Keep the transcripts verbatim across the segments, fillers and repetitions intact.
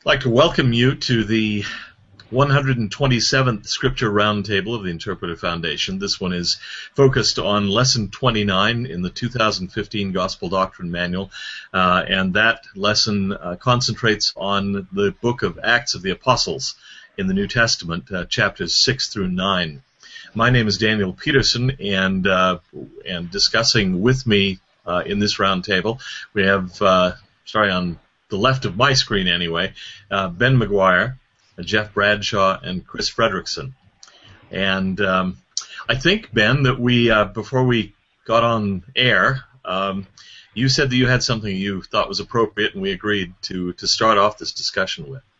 like to welcome you to the one hundred twenty-seventh Scripture Roundtable of the Interpreter Foundation. This one is focused on Lesson twenty-nine in the two thousand fifteen Gospel Doctrine Manual, uh, and that lesson uh, concentrates on the book of Acts of the Apostles in the New Testament, uh, chapters six through nine. My name is Daniel Peterson, and uh, and discussing with me uh, in this roundtable, we have, uh, sorry, on the left of my screen anyway, uh, Ben McGuire, Jeff Bradshaw, and Chris Fredrickson. And um, I think, Ben, that we, uh, before we got on air, um, you said that you had something you thought was appropriate, and we agreed to, to start off this discussion with.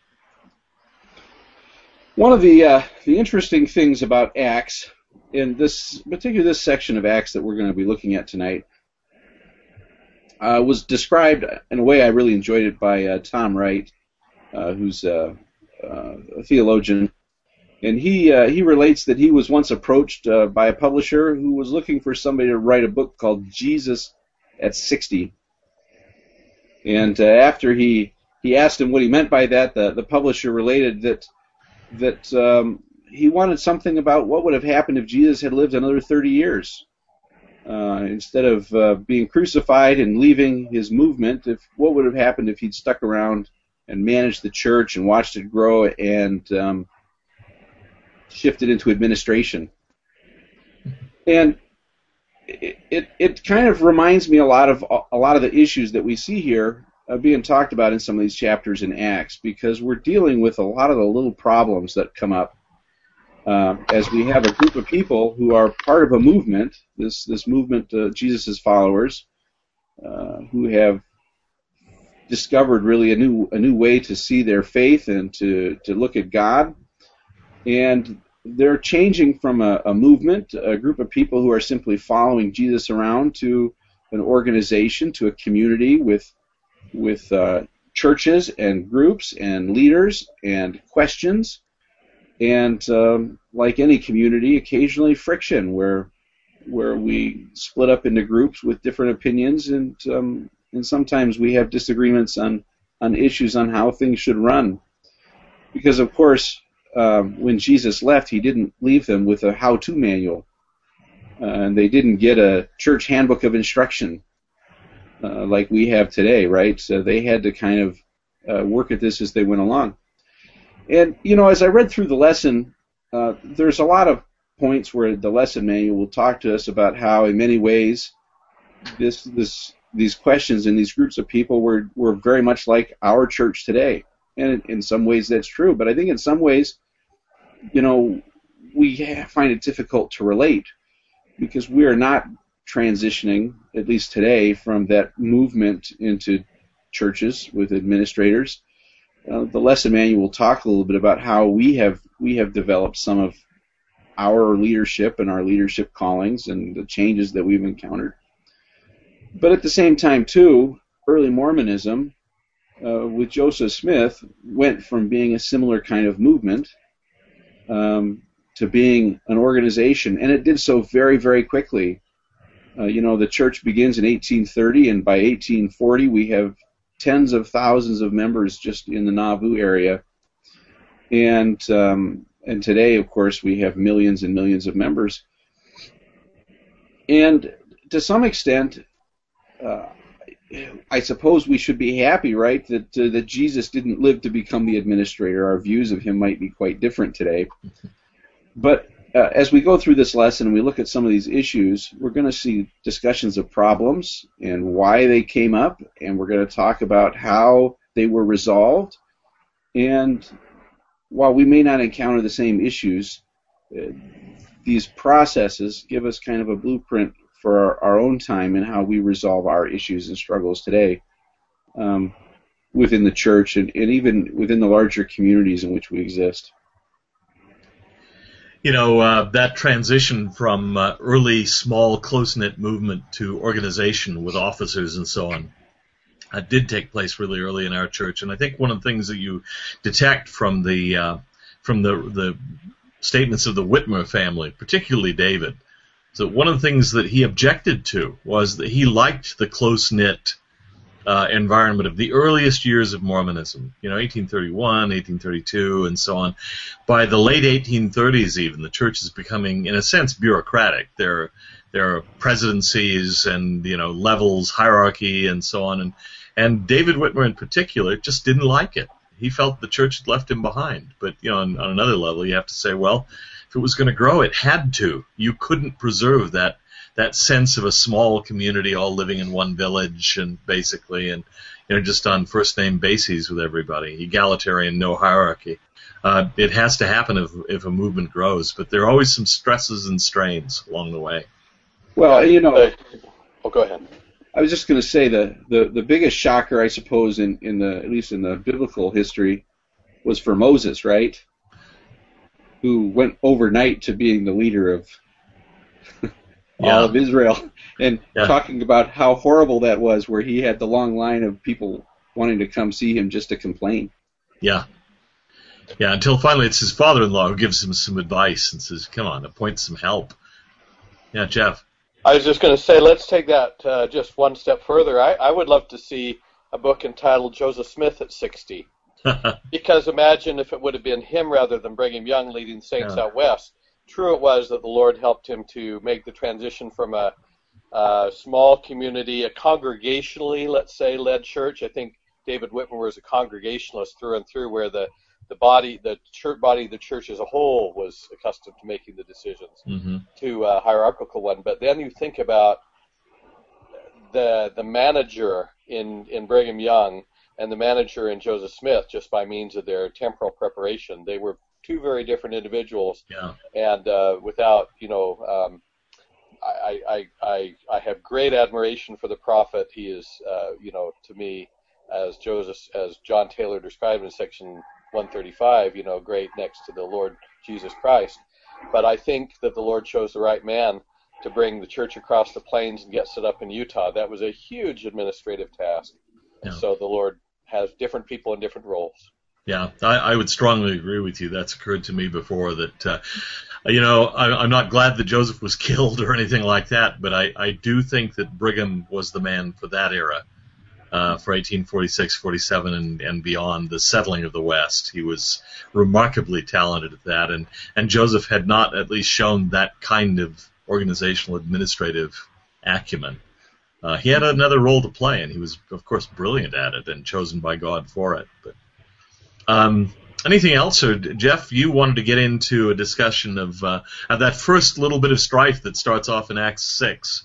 One of the uh, the interesting things about Acts, in this particularly this section of Acts that we're going to be looking at tonight, uh, was described in a way I really enjoyed it by uh, Tom Wright, uh, who's uh, uh, a theologian, and he uh, he relates that he was once approached uh, by a publisher who was looking for somebody to write a book called Jesus at sixty, and uh, after he he asked him what he meant by that, the the publisher related that. that um, he wanted something about what would have happened if Jesus had lived another thirty years. Uh, instead of uh, being crucified and leaving his movement, if what would have happened if he'd stuck around and managed the church and watched it grow and um, shifted into administration. And it, it it kind of reminds me a lot of a lot of the issues that we see here Uh, being talked about in some of these chapters in Acts, because we're dealing with a lot of the little problems that come up uh, as we have a group of people who are part of a movement, this this movement, uh, Jesus' followers, uh, who have discovered really a new a new way to see their faith and to, to look at God, and they're changing from a, a movement, a group of people who are simply following Jesus around, to an organization, to a community with with uh, churches and groups and leaders and questions, and um, like any community, occasionally friction where where we split up into groups with different opinions, and um, and sometimes we have disagreements on, on issues on how things should run. Because of course, um, when Jesus left, he didn't leave them with a how-to manual, uh, and they didn't get a church handbook of instruction. Uh, like we have today, right? So they had to kind of uh, work at this as they went along. And, you know, as I read through the lesson, uh, there's a lot of points where the lesson manual will talk to us about how, in many ways, this, this, these questions and these groups of people were, were very much like our church today. And in, in some ways that's true. But I think in some ways, you know, we find it difficult to relate because we are not transitioning, at least today, from that movement into churches with administrators. Uh, the lesson manual will talk a little bit about how we have we have developed some of our leadership and our leadership callings and the changes that we've encountered. But at the same time, too, early Mormonism uh, with Joseph Smith went from being a similar kind of movement um, to being an organization, and it did so very, very quickly. Uh, you know, the church begins in eighteen thirty, and by eighteen forty we have tens of thousands of members just in the Nauvoo area. And um, and today, of course, we have millions and millions of members. And to some extent, uh, I suppose we should be happy, right, that uh, that Jesus didn't live to become the administrator. Our views of him might be quite different today. But Uh, as we go through this lesson and we look at some of these issues, we're going to see discussions of problems and why they came up, and we're going to talk about how they were resolved. And while we may not encounter the same issues, uh, these processes give us kind of a blueprint for our, our own time and how we resolve our issues and struggles today um, within the church and, and even within the larger communities in which we exist. You know, uh, that transition from uh, early, small, close-knit movement to organization with officers and so on uh, did take place really early in our church. And I think one of the things that you detect from the uh, from the the statements of the Whitmer family, particularly David, is that one of the things that he objected to was that he liked the close-knit uh, environment of the earliest years of Mormonism, you know, eighteen thirty-one, eighteen thirty-two, and so on. By the late eighteen thirties even, the church is becoming, in a sense, bureaucratic. There, there are presidencies and, you know, levels, hierarchy, and so on. And, and David Whitmer in particular just didn't like it. He felt the church had left him behind. But, you know, on, on another level, you have to say, well, if it was going to grow, it had to. You couldn't preserve that that sense of a small community all living in one village and basically, and you know, just on first name bases with everybody, egalitarian, no hierarchy. Uh, it has to happen if, if a movement grows, but there are always some stresses and strains along the way. Well, you know, oh, go ahead. I was just going to say the, the the biggest shocker, I suppose, in, in the at least in the biblical history, was for Moses, right? Who went overnight to being the leader of yeah. all of Israel, and yeah. talking about how horrible that was, where he had the long line of people wanting to come see him just to complain. Yeah. Yeah, until finally it's his father-in-law who gives him some advice and says, come on, appoint some help. Yeah, Jeff. I was just going to say, let's take that uh, just one step further. I, I would love to see a book entitled Joseph Smith at sixty. Because imagine if it would have been him rather than Brigham Young leading Saints yeah. out west. True it was that the Lord helped him to make the transition from a, a small community, a congregationally, let's say, led church. I think David Whitmer was a congregationalist through and through, where the, the body, the church body of the church as a whole was accustomed to making the decisions, mm-hmm. to a hierarchical one. But then you think about the the manager in, in Brigham Young and the manager in Joseph Smith, just by means of their temporal preparation. They were two very different individuals, yeah. and uh, without, you know, um, I, I, I, I have great admiration for the prophet. He is, uh, you know, to me, as Joseph, as John Taylor described in section one thirty-five, you know, great next to the Lord Jesus Christ. But I think that the Lord chose the right man to bring the church across the plains and get set up in Utah. That was a huge administrative task. Yeah. And so the Lord has different people in different roles. Yeah, I, I would strongly agree with you. That's occurred to me before that, uh, you know, I, I'm not glad that Joseph was killed or anything like that, but I, I do think that Brigham was the man for that era, uh, for eighteen forty-six, forty-seven, and, and beyond, the settling of the West. He was remarkably talented at that, and, and Joseph had not at least shown that kind of organizational administrative acumen. Uh, he had another role to play, and he was, of course, brilliant at it and chosen by God for it. But um, anything else, or Jeff, you wanted to get into a discussion of, uh, of that first little bit of strife that starts off in Acts six.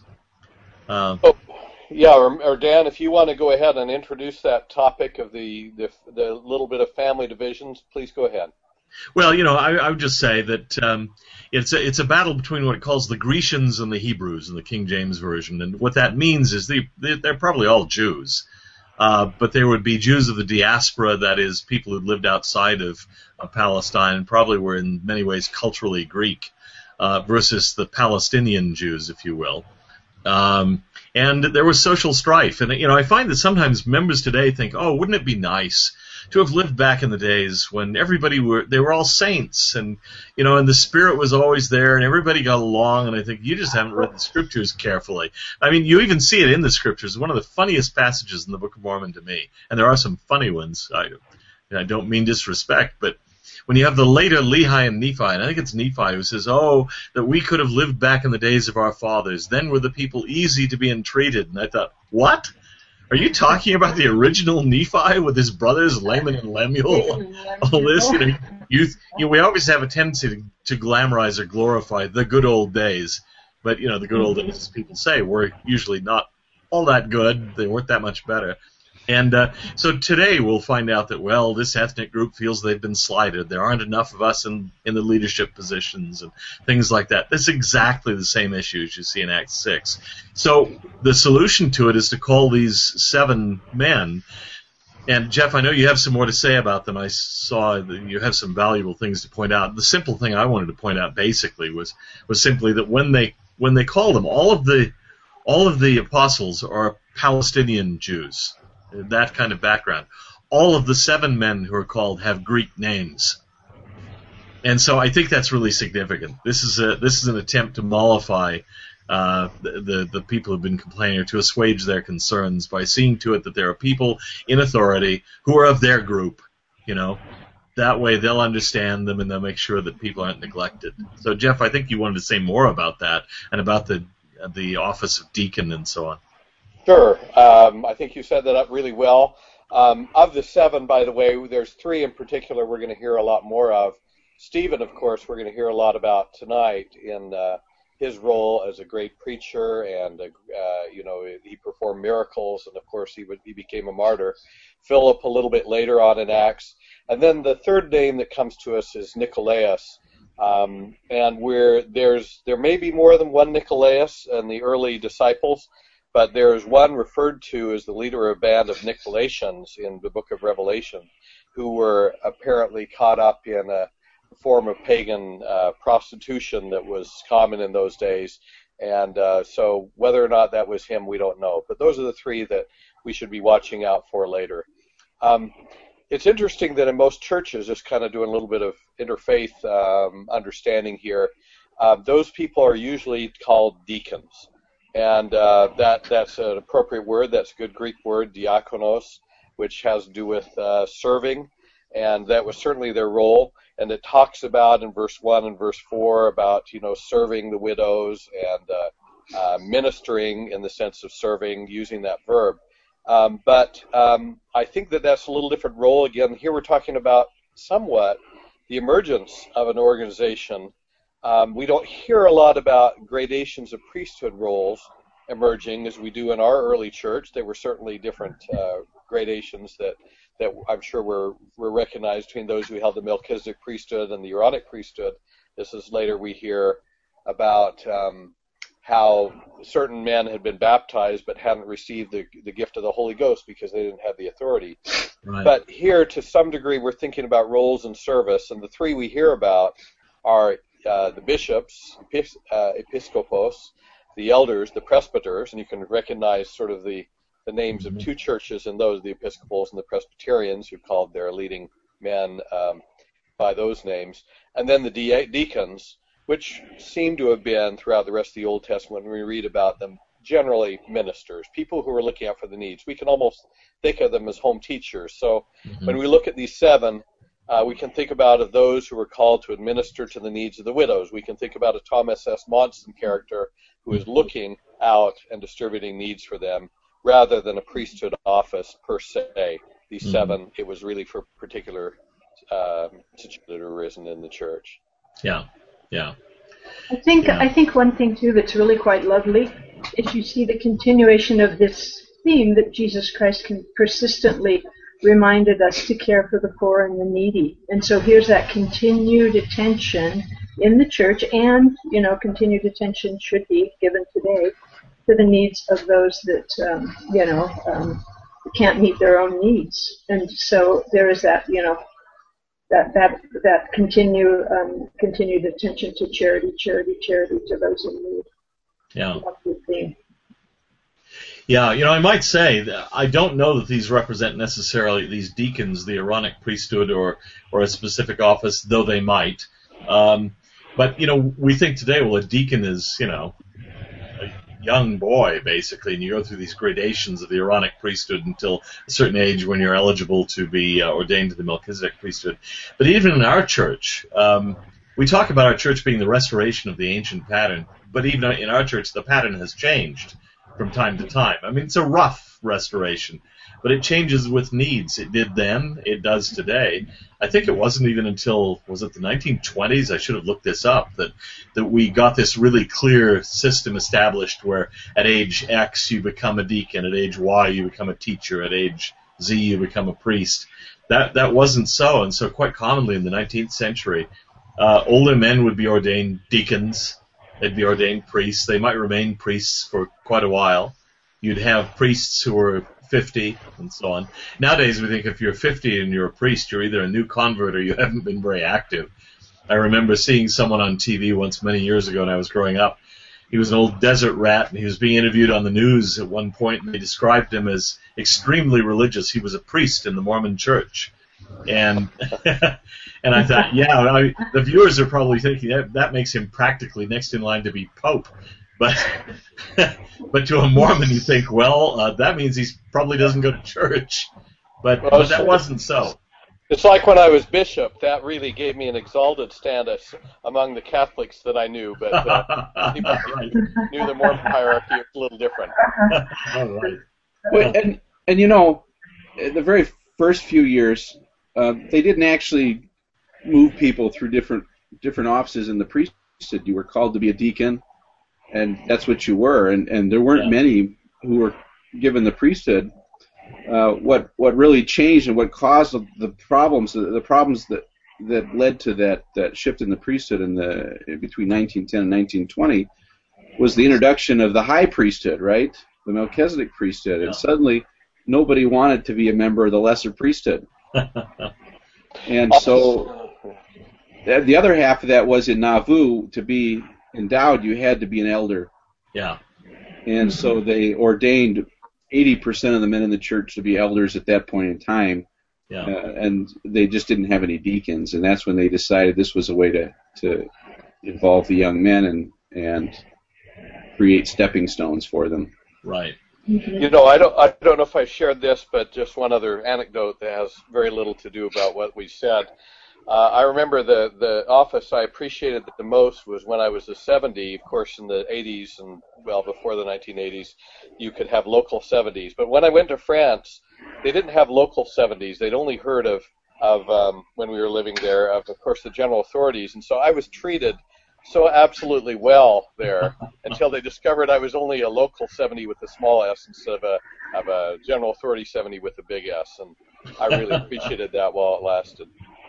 Uh, oh, yeah, or, or Dan, if you want to go ahead and introduce that topic of the, the, the little bit of family divisions, please go ahead. Well, you know, I, I would just say that um, it's a, it's a battle between what it calls the Grecians and the Hebrews in the King James Version, and what that means is they, they they're probably all Jews, uh, but there would be Jews of the diaspora, that is, people who lived outside of, of Palestine and probably were in many ways culturally Greek, uh, versus the Palestinian Jews, if you will. Um, and there was social strife, and you know, I find that sometimes members today think, oh, wouldn't it be nice to have lived back in the days when everybody were, they were all saints, and, you know, and the Spirit was always there, and everybody got along, and I think you just haven't read the Scriptures carefully. I mean, you even see it in the Scriptures. One of the funniest passages in the Book of Mormon to me, and there are some funny ones, I, I don't mean disrespect, but when you have the later Lehi and Nephi, and I think it's Nephi who says, oh, that we could have lived back in the days of our fathers, then were the people easy to be entreated. And I thought, what? Are you talking about the original Nephi with his brothers Laman and Lemuel? All this, you know, you, you know, we always have a tendency to, to glamorize or glorify the good old days, but you know, the good old days, as people say, were usually not all that good. They weren't that much better. And uh, so today we'll find out that, well, this ethnic group feels they've been slighted. There aren't enough of us in, in the leadership positions and things like that. That's exactly the same issues you see in Acts six. So the solution to it is to call these seven men. And, Jeff, I know you have some more to say about them. I saw that you have some valuable things to point out. The simple thing I wanted to point out basically was was simply that when they when they call them, all of the all of the apostles are Palestinian Jews. That kind of background. All of the seven men who are called have Greek names, and so I think that's really significant. This is a this is an attempt to mollify uh, the, the the people who've been complaining, or to assuage their concerns by seeing to it that there are people in authority who are of their group, you know. That way they'll understand them and they'll make sure that people aren't neglected. So, Jeff, I think you wanted to say more about that and about the the office of deacon and so on. Sure. Um, I think you set that up really well. Um, of the seven, by the way, there's three in particular we're going to hear a lot more of. Stephen, of course, we're going to hear a lot about tonight in uh, his role as a great preacher, and uh, you know, he performed miracles, and of course he, would, he became a martyr. Philip a little bit later on in Acts. And then the third name that comes to us is Nicolaus. Um, and we're, there's, there may be more than one Nicolaus in the early disciples, but there's one referred to as the leader of a band of Nicolaitans in the book of Revelation, who were apparently caught up in a form of pagan uh, prostitution that was common in those days. And uh, so whether or not that was him, we don't know. But those are the three that we should be watching out for later. Um, it's interesting that in most churches, just kind of doing a little bit of interfaith um, understanding here, uh, those people are usually called deacons. And uh, that that's an appropriate word. That's a good Greek word, diakonos, which has to do with uh, serving. And that was certainly their role. And it talks about in verse one and verse four about, you know, serving the widows and uh, uh, ministering in the sense of serving, using that verb. Um, but um, I think that that's a little different role. Again, here we're talking about somewhat the emergence of an organization. Um, we don't hear a lot about gradations of priesthood roles emerging as we do in our early church. There were certainly different uh, gradations that, that I'm sure were, were recognized between those who held the Melchizedek priesthood and the Aaronic priesthood. This is later we hear about um, how certain men had been baptized but hadn't received the, the gift of the Holy Ghost because they didn't have the authority. Right. But here, to some degree, we're thinking about roles in service, and the three we hear about are uh, the bishops, epis, uh, episcopos, the elders, the presbyters, and you can recognize sort of the, the names mm-hmm. of two churches in those, the Episcopals and the Presbyterians, who called their leading men um, by those names, and then the de- deacons, which seem to have been, throughout the rest of the Old Testament, when we read about them, generally ministers, people who are looking out for the needs. We can almost think of them as home teachers. So mm-hmm. when we look at these seven, uh, we can think about of those who are called to administer to the needs of the widows. We can think about a Thomas S. Monson character who is looking out and distributing needs for them, rather than a priesthood office per se. These mm-hmm. seven, it was really for particular uh, situations that are arisen in the church. Yeah. Yeah. I think yeah. I think one thing too that's really quite lovely is you see the continuation of this theme that Jesus Christ can persistently reminded us to care for the poor and the needy. And so here's that continued attention in the church, and you know, continued attention should be given today to the needs of those that um, you know um, can't meet their own needs. And so there is that you know. That that that continue um, continued attention to charity, charity, charity to those in need. Yeah. Yeah, you know, I might say that I don't know that these represent necessarily these deacons, the Aaronic priesthood, or or a specific office, though they might. Um, but you know, we think today, well, a deacon is you know a young boy basically, and you go through these gradations of the Aaronic priesthood until a certain age when you're eligible to be uh, ordained to the Melchizedek priesthood. But even in our church, um, we talk about our church being the restoration of the ancient pattern, but even in our church, the pattern has changed from time to time. I mean, it's a rough restoration, but it changes with needs. It did then, it does today. I think it wasn't even until, was it the nineteen twenties, I should have looked this up, that, that we got this really clear system established where at age X you become a deacon, at age Y you become a teacher, at age Z you become a priest. That that wasn't so, and so quite commonly in the nineteenth century, uh, older men would be ordained deacons, they'd be ordained priests, they might remain priests for quite a while. You'd have priests who were fifty, and so on. Nowadays, we think if you're fifty and you're a priest, you're either a new convert or you haven't been very active. I remember seeing someone on T V once many years ago when I was growing up. He was an old desert rat, and he was being interviewed on the news at one point, and they described him as extremely religious. He was a priest in the Mormon Church. And and I thought, yeah, I, the viewers are probably thinking that, that makes him practically next in line to be Pope. But but to a Mormon, you think, well, uh, that means he probably doesn't go to church. But, Well, but that sure. wasn't so. It's like when I was bishop. That really gave me an exalted status among the Catholics that I knew, but uh, people Right. knew the Mormon hierarchy was a little different. All right. Well, and and you know, the very first few years, uh, they didn't actually move people through different different offices in the priesthood. You were called to be a deacon, and that's what you were. And and there weren't Yeah. many who were given the priesthood. Uh, what what really changed and what caused the, the problems the, the problems that that led to that, that shift in the priesthood in the between nineteen ten and nineteen twenty was the introduction of the high priesthood, right? The Melchizedek priesthood, Yeah. and suddenly nobody wanted to be a member of the lesser priesthood. And so th- the other half of that was in Nauvoo, to be endowed, you had to be an elder. Yeah. And so they ordained eighty percent of the men in the church to be elders at that point in time. Yeah. Uh, and they just didn't have any deacons. And that's when they decided this was a way to, to involve the young men and, and create stepping stones for them. Right. You know, I don't, I don't know if I shared this, but just one other anecdote that has very little to do about what we said. Uh, I remember the, the office I appreciated the most was when I was a seventy. Of course, in the eighties and, well, before the nineteen eighties, you could have local seventies. But when I went to France, they didn't have local seventies. They'd only heard of, of um, when we were living there, of, of course, the general authorities. And so I was treated so absolutely well there until they discovered I was only a local seventy with a small s instead of a, of a general authority seventy with a big S. And I really appreciated that while it lasted.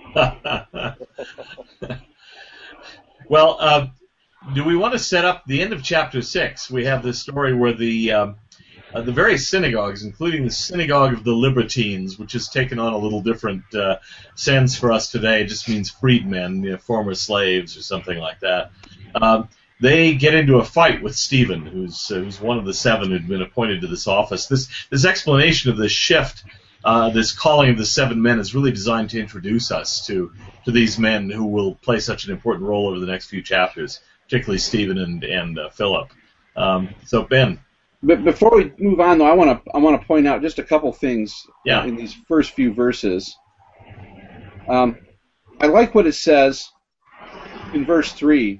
Well, uh, do we want to set up the end of chapter six? We have this story where the um, uh, the various synagogues, including the synagogue of the Libertines, which has taken on a little different uh, sense for us today, it just means freedmen, you know, former slaves or something like that. Um, they get into a fight with Stephen, who's uh, who's one of the seven who'd been appointed to this office. This this explanation of this shift. Uh, this calling of the seven men is really designed to introduce us to, to these men who will play such an important role over the next few chapters, particularly Stephen and, and uh, Philip. Um, so, Ben. But before we move on, though, I want to I want to point out just a couple things Yeah. in these first few verses. Um, I like what it says in verse three,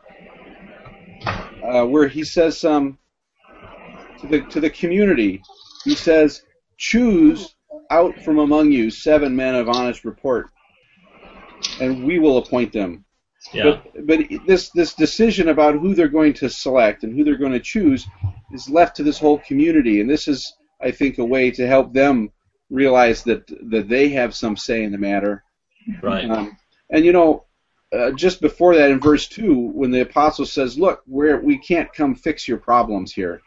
uh, where he says um, to the to the community, he says, "Choose out from among you seven men of honest report, and we will appoint them." Yeah. But, but this this decision about who they're going to select and who they're going to choose is left to this whole community, and this is, I think, a way to help them realize that that they have some say in the matter. Right. Um, and you know, uh, just before that, in verse two, when the apostle says, "Look, we're we can't come fix your problems here.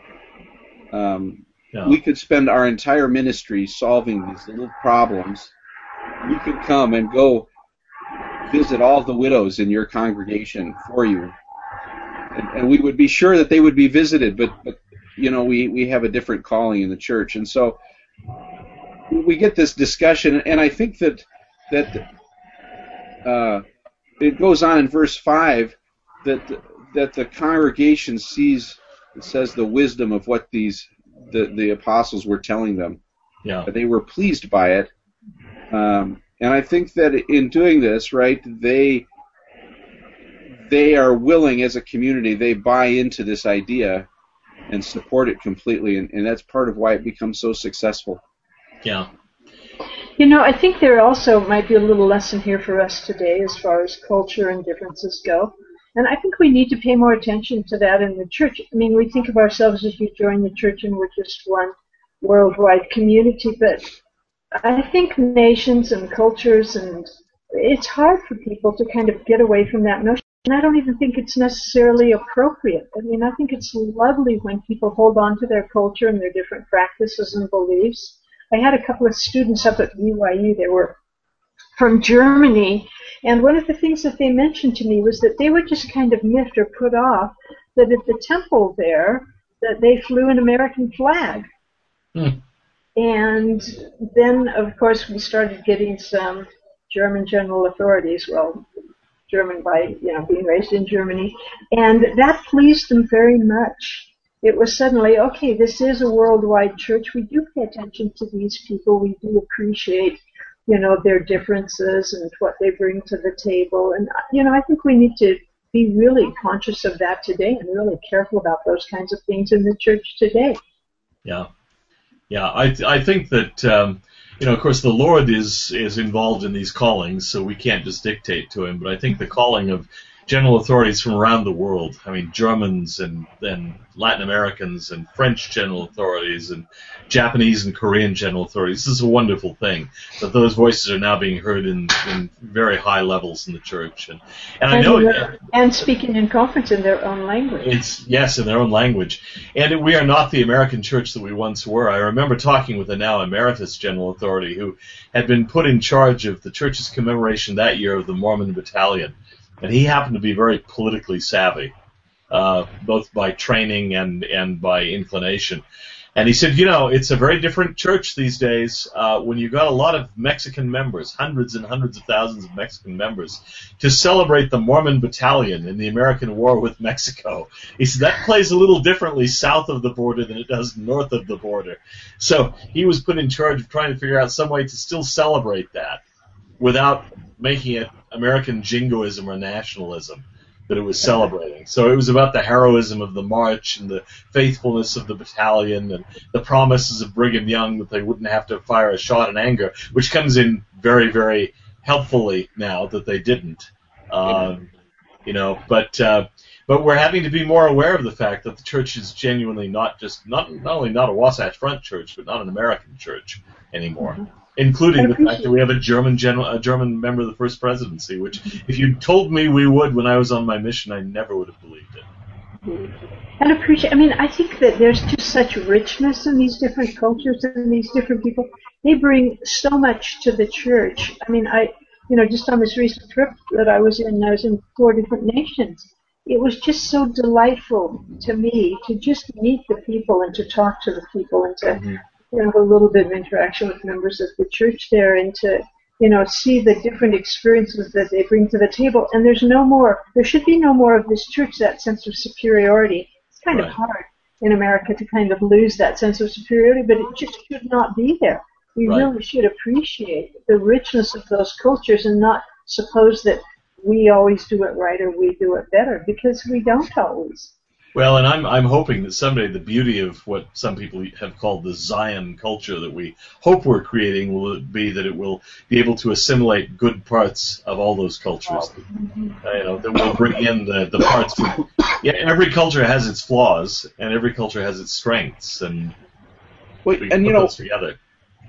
Um, Yeah. We could spend our entire ministry solving these little problems. You could come and go visit all the widows in your congregation for you, and, and we would be sure that they would be visited. But, but you know, we, we have a different calling in the church, and so we get this discussion. And I think that that uh, it goes on in verse five that that the congregation sees. It says the wisdom of what these the, the apostles were telling them. Yeah. They were pleased by it. Um, and I think that in doing this, right, they they are willing as a community, they buy into this idea and support it completely, and, and that's part of why it becomes so successful. Yeah. You know, I think there also might be a little lesson here for us today as far as culture and differences go. And I think we need to pay more attention to that in the church. I mean, we think of ourselves as we join the church and we're just one worldwide community, but I think nations and cultures, and it's hard for people to kind of get away from that notion. And I don't even think it's necessarily appropriate. I mean, I think it's lovely when people hold on to their culture and their different practices and beliefs. I had a couple of students up at B Y U. They were from Germany, and one of the things that they mentioned to me was that they were just kind of miffed or put off that at the temple there that they flew an American flag. Hmm. And then, of course, we started getting some German general authorities. Well, German by, you know, being raised in Germany. And that pleased them very much. It was suddenly, okay, this is a worldwide church. We do pay attention to these people. We do appreciate, you know, their differences and what they bring to the table. And, you know, I think we need to be really conscious of that today and really careful about those kinds of things in the church today. Yeah. Yeah, I th- I think that, um, you know, of course, the Lord is, is involved in these callings, so we can't just dictate to him. But I think the calling of general authorities from around the world, I mean, Germans and, and Latin Americans and French general authorities and Japanese and Korean general authorities, this is a wonderful thing that those voices are now being heard in, in very high levels in the church. And, and I know... And, and speaking in conference in their own language. It's, yes, in their own language. And we are not the American church that we once were. I remember talking with a now emeritus general authority who had been put in charge of the church's commemoration that year of the Mormon Battalion. And he happened to be very politically savvy, uh, both by training and, and by inclination. And he said, you know, it's a very different church these days uh, when you've got a lot of Mexican members, hundreds and hundreds of thousands of Mexican members, to celebrate the Mormon Battalion in the American War with Mexico. He said that plays a little differently south of the border than it does north of the border. So he was put in charge of trying to figure out some way to still celebrate that without making it American jingoism or nationalism that it was celebrating. So it was about the heroism of the march and the faithfulness of the battalion and the promises of Brigham Young that they wouldn't have to fire a shot in anger, which comes in very, very helpfully now that they didn't. Um, you know, but uh, but we're having to be more aware of the fact that the church is genuinely not just not not only not a Wasatch Front church, but not an American church anymore. Mm-hmm. Including the fact that we have a German general, a German member of the First Presidency, which, if you told me we would when I was on my mission, I never would have believed it. And appreciate. I mean, I think that there's just such richness in these different cultures and these different people. They bring so much to the church. I mean, I, you know, just on this recent trip that I was in, I was in four different nations. It was just so delightful to me to just meet the people and to talk to the people and to. Mm-hmm. You know, have a little bit of interaction with members of the church there and to, you know, see the different experiences that they bring to the table. And there's no more, there should be no more of this church, that sense of superiority. It's kind right. of hard in America to kind of lose that sense of superiority, but it just should not be there. We right. really should appreciate the richness of those cultures and not suppose that we always do it right or we do it better, because we don't always. Well, and I'm I'm hoping that someday the beauty of what some people have called the Zion culture that we hope we're creating will be that it will be able to assimilate good parts of all those cultures. Mm-hmm. Uh, you know, that will bring in the, the parts. That, yeah, every culture has its flaws, and every culture has its strengths, and well, we and put you know, those together.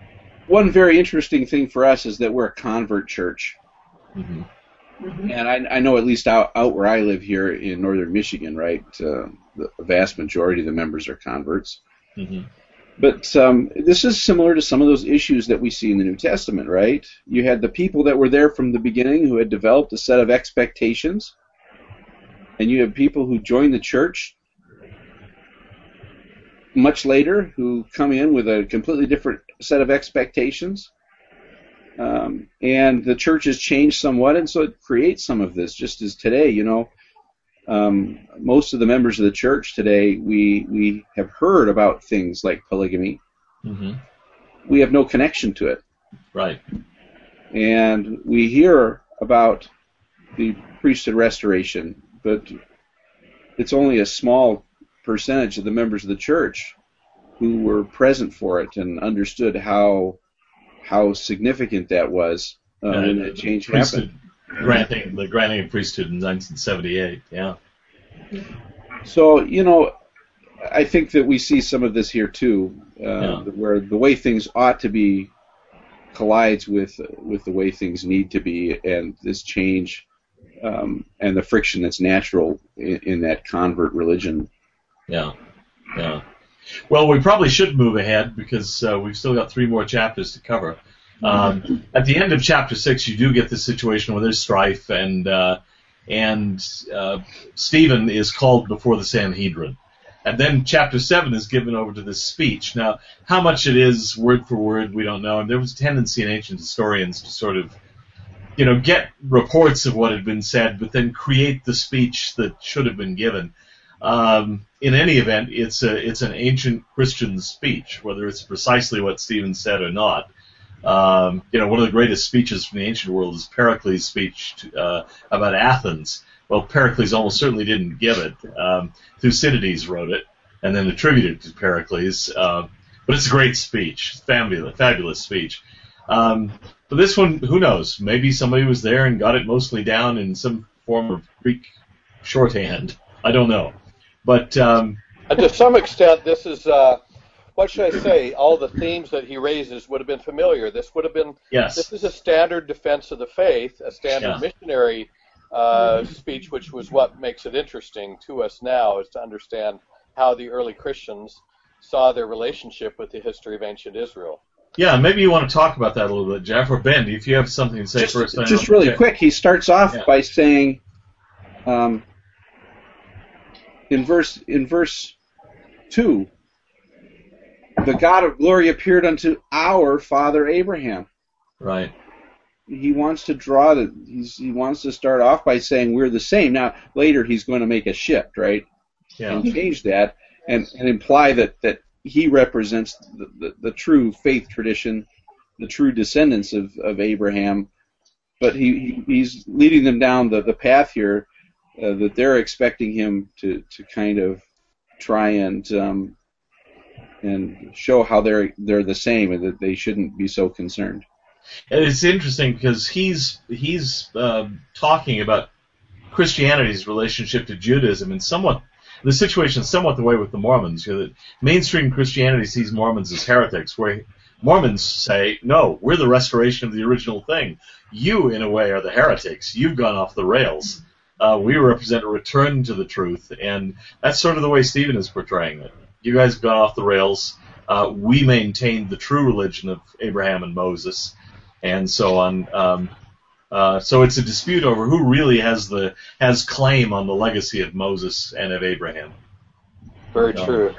One very interesting thing for us is that we're a convert church. Mm-hmm. Mm-hmm. And I, I know at least out, out where I live here in northern Michigan, right, uh, the vast majority of the members are converts. Mm-hmm. But um, this is similar to some of those issues that we see in the New Testament, right? You had the people that were there from the beginning who had developed a set of expectations, and you have people who join the church much later who come in with a completely different set of expectations. Um, and the church has changed somewhat, and so it creates some of this, just as today, you know, um, most of the members of the church today, we we have heard about things like polygamy. Mm-hmm. We have no connection to it. Right. And we hear about the priesthood restoration, but it's only a small percentage of the members of the church who were present for it and understood how how significant that was uh, yeah, when that change happened. Granting, the granting of priesthood in nineteen seventy-eight, yeah. So, you know, I think that we see some of this here too, uh, yeah. where the way things ought to be collides with with the way things need to be, and this change um, and the friction that's natural in, in that convert religion. Yeah, yeah. Well, we probably should move ahead because uh, we've still got three more chapters to cover. Um, at the end of chapter six, you do get this situation where there's strife, and uh, and uh, Stephen is called before the Sanhedrin. And then chapter seven is given over to this speech. Now, how much it is word for word, we don't know. And there was a tendency in ancient historians to sort of you know, get reports of what had been said, but then create the speech that should have been given. Um, in any event, it's a it's an ancient Christian speech, whether it's precisely what Stephen said or not. Um, you know, one of the greatest speeches from the ancient world is Pericles' speech to, uh, about Athens. Well, Pericles almost certainly didn't give it. Um, Thucydides wrote it and then attributed it to Pericles. Uh, but it's a great speech, fabulous, fabulous speech. Um, but this one, who knows? Maybe somebody was there and got it mostly down in some form of Greek shorthand. I don't know. But um, and to some extent, this is, uh, what should I say, all the themes that he raises would have been familiar. This would have been, yes. This is a standard defense of the faith, a standard yeah. missionary uh, speech, which was what makes it interesting to us now, is to understand how the early Christians saw their relationship with the history of ancient Israel. Yeah, maybe you want to talk about that a little bit, Jeff, or Ben, if you have something to say just, first. Just really quick, he starts off yeah. by saying, um, in verse in verse two, the God of glory appeared unto our father Abraham. Right. He wants to draw the. He's, he wants to start off by saying we're the same. Now later he's going to make a shift, right? Yeah. And change that and, and imply that, that he represents the, the, the true faith tradition, the true descendants of, of Abraham. But he, he he's leading them down the, the path here uh, that they're expecting him to, to kind of try and um, and show how they're they're the same and that they shouldn't be so concerned. And it's interesting because he's he's uh, talking about Christianity's relationship to Judaism, and somewhat the situation is somewhat the way with the Mormons. You know, that mainstream Christianity sees Mormons as heretics, where Mormons say, no, we're the restoration of the original thing. You, in a way, are the heretics. You've gone off the rails. Uh, we represent a return to the truth, and that's sort of the way Stephen is portraying it. You guys have gone off the rails. Uh, we maintain the true religion of Abraham and Moses, and so on. Um, uh, so it's a dispute over who really has the has claim on the legacy of Moses and of Abraham. Very um, true.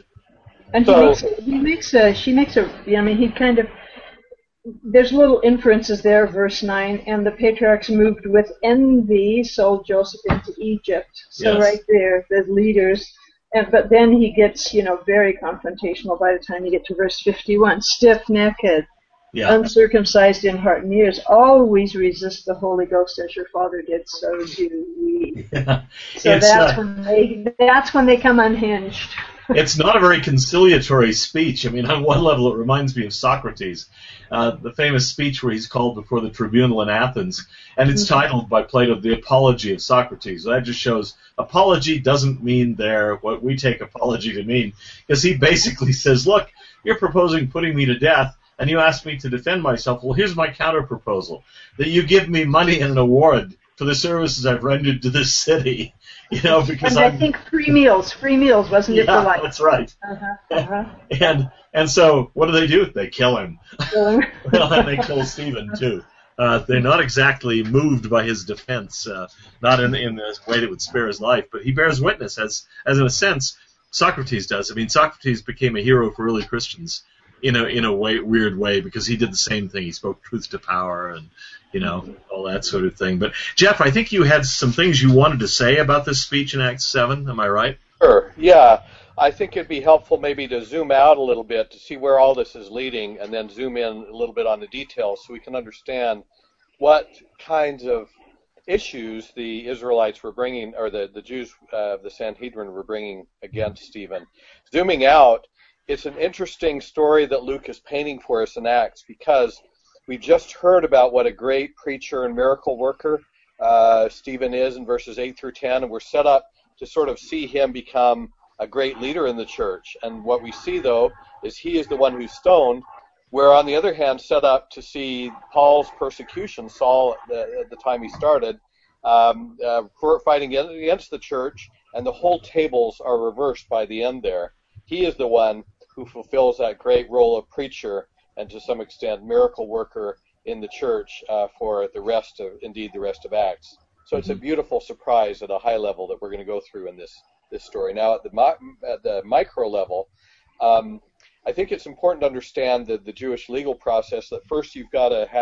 And he So- makes a, he makes a she makes a I mean he kind of there's little inferences there, verse nine, and the patriarchs moved with envy, sold Joseph into Egypt. So Yes. right there, the leaders. And, but then he gets, you know, very confrontational by the time you get to verse fifty-one. Stiff-necked, Yeah. uncircumcised in heart and ears, always resist the Holy Ghost as your father did, so do we. Yeah. So It's, that's uh, when they that's when they come unhinged. It's not a very conciliatory speech. I mean, on one level, it reminds me of Socrates, uh, the famous speech where he's called before the tribunal in Athens, and it's titled by Plato, The Apology of Socrates. That just shows apology doesn't mean there what we take apology to mean, because he basically says, look, you're proposing putting me to death, and you ask me to defend myself. Well, here's my counter-proposal, that you give me money and an award for the services I've rendered to this city. You know, because And I I'm, think free meals, free meals, wasn't it, for yeah, life? that's right. Uh-huh, uh-huh. And and so what do they do? They kill him. So- Well, and they kill Stephen too. Uh, they're not exactly moved by his defense, uh, not in in a way that would spare his life, but he bears witness, as as in a sense Socrates does. I mean, Socrates became a hero for early Christians in a in a way weird way because he did the same thing. He spoke truth to power and you know all that sort of thing. But Jeff, I think you had some things you wanted to say about this speech in Acts seven. Am I right? Sure, yeah. I think it'd be helpful maybe to zoom out a little bit to see where all this is leading and then zoom in a little bit on the details so we can understand what kinds of issues the Israelites were bringing, or the, the Jews of uh, the Sanhedrin were bringing against Stephen. Zooming out, it's an interesting story that Luke is painting for us in Acts because we just heard about what a great preacher and miracle worker uh, Stephen is in verses eight through ten, and we're set up to sort of see him become a great leader in the church. And what we see, though, is he is the one who's stoned. We're, on the other hand, set up to see Paul's persecution, Saul, at the, at the time he started, um, uh, for fighting against the church, and the whole tables are reversed by the end there. He is the one who fulfills that great role of preacher and, to some extent, miracle worker in the church uh, for the rest of, indeed, the rest of Acts. So it's a beautiful surprise at a high level that we're going to go through in this this story. Now, at the at the micro level, um, I think it's important to understand that the Jewish legal process, that first you've got to have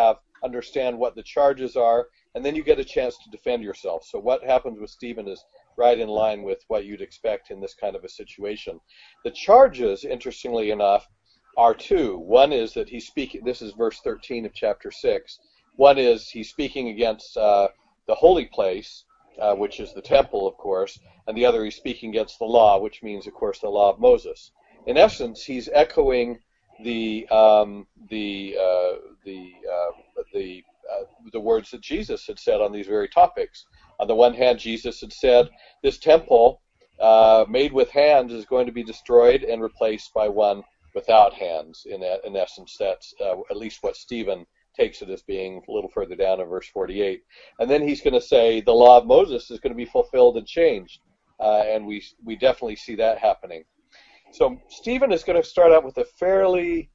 understand what the charges are, and then you get a chance to defend yourself. So what happens with Stephen is right in line with what you'd expect in this kind of a situation. The charges, interestingly enough, are two. One is that he's speaking, this is verse thirteen of chapter six. One is he's speaking against uh, the holy place, uh, which is the temple, of course, and the other he's speaking against the law, which means, of course, the law of Moses. In essence, he's echoing the um, the uh, the uh, the uh, the words that Jesus had said on these very topics. On the one hand, Jesus had said, this temple uh, made with hands is going to be destroyed and replaced by one without hands. In, in essence, that's uh, at least what Stephen takes it as being a little further down in verse forty-eight. And then he's going to say the law of Moses is going to be fulfilled and changed. Uh, and we we definitely see that happening. So Stephen is going to start out with a fairly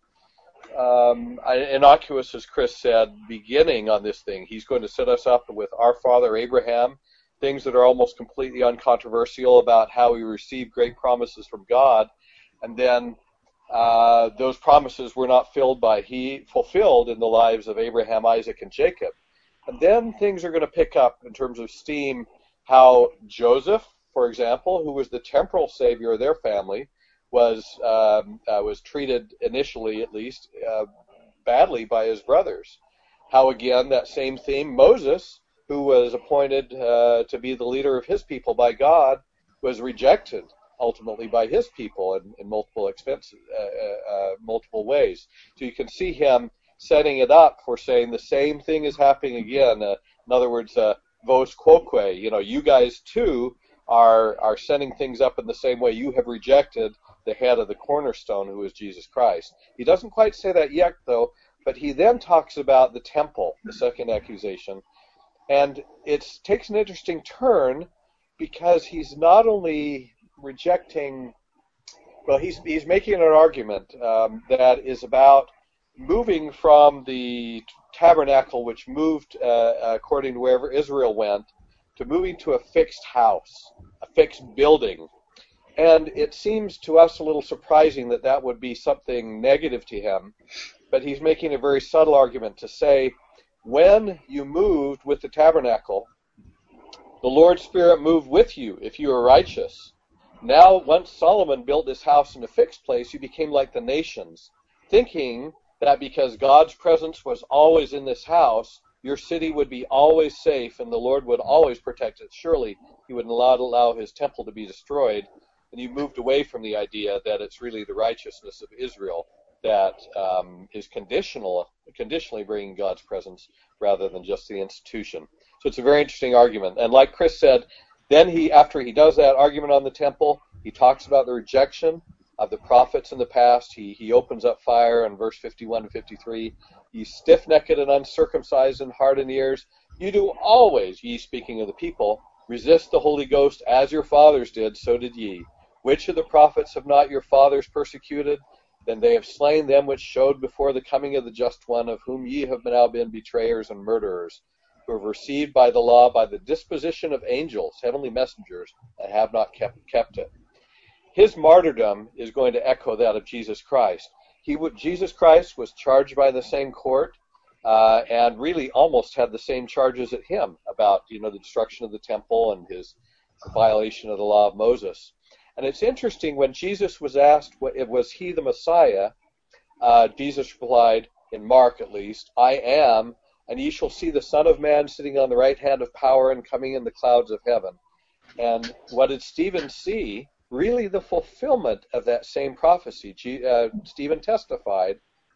um, innocuous, as Chris said, beginning on this thing. He's going to set us up with our father Abraham, things that are almost completely uncontroversial about how he received great promises from God, and then uh, those promises were not filled by he fulfilled in the lives of Abraham, Isaac, and Jacob. And then things are going to pick up in terms of steam how Joseph, for example, who was the temporal savior of their family, was um, uh, was treated initially, at least, uh, badly by his brothers. How, again, that same theme, Moses, who was appointed uh, to be the leader of his people by God, was rejected ultimately by his people in, in multiple expenses, uh, uh, multiple ways. So you can see him setting it up for saying the same thing is happening again. Uh, in other words, uh, vos quoque, you know, you guys too are are setting things up in the same way. You have rejected the head of the cornerstone, who is Jesus Christ. He doesn't quite say that yet, though, but he then talks about the temple, the second accusation, and it takes an interesting turn because he's not only rejecting, well, he's he's making an argument um, that is about moving from the tabernacle, which moved uh, according to wherever Israel went, to moving to a fixed house, a fixed building. And it seems to us a little surprising that that would be something negative to him, but he's making a very subtle argument to say, when you moved with the tabernacle, the Lord's Spirit moved with you if you were righteous. Now, once Solomon built this house in a fixed place, you became like the nations, thinking that because God's presence was always in this house, your city would be always safe and the Lord would always protect it. Surely he would not allow his temple to be destroyed. And you moved away from the idea that it's really the righteousness of Israel that um, is conditional, conditionally bringing God's presence rather than just the institution. So it's a very interesting argument. And like Chris said, then he, after he does that argument on the temple, he talks about the rejection of the prophets in the past. He he opens up fire in verse fifty-one to fifty-three. Ye stiff-necked and uncircumcised in heart and ears, you do always, ye speaking of the people, resist the Holy Ghost as your fathers did, so did ye. Which of the prophets have not your fathers persecuted? Then they have slain them which showed before the coming of the just one, of whom ye have now been betrayers and murderers, who have received by the law, by the disposition of angels, heavenly messengers, and have not kept, kept it. His martyrdom is going to echo that of Jesus Christ. He would, Jesus Christ was charged by the same court uh, and really almost had the same charges at him about, you know, the destruction of the temple and his violation of the law of Moses. And it's interesting, when Jesus was asked, was he the Messiah, uh, Jesus replied, in Mark at least, I am, and ye shall see the Son of Man sitting on the right hand of power and coming in the clouds of heaven. And what did Stephen see? Really the fulfillment of that same prophecy. Uh, Stephen testified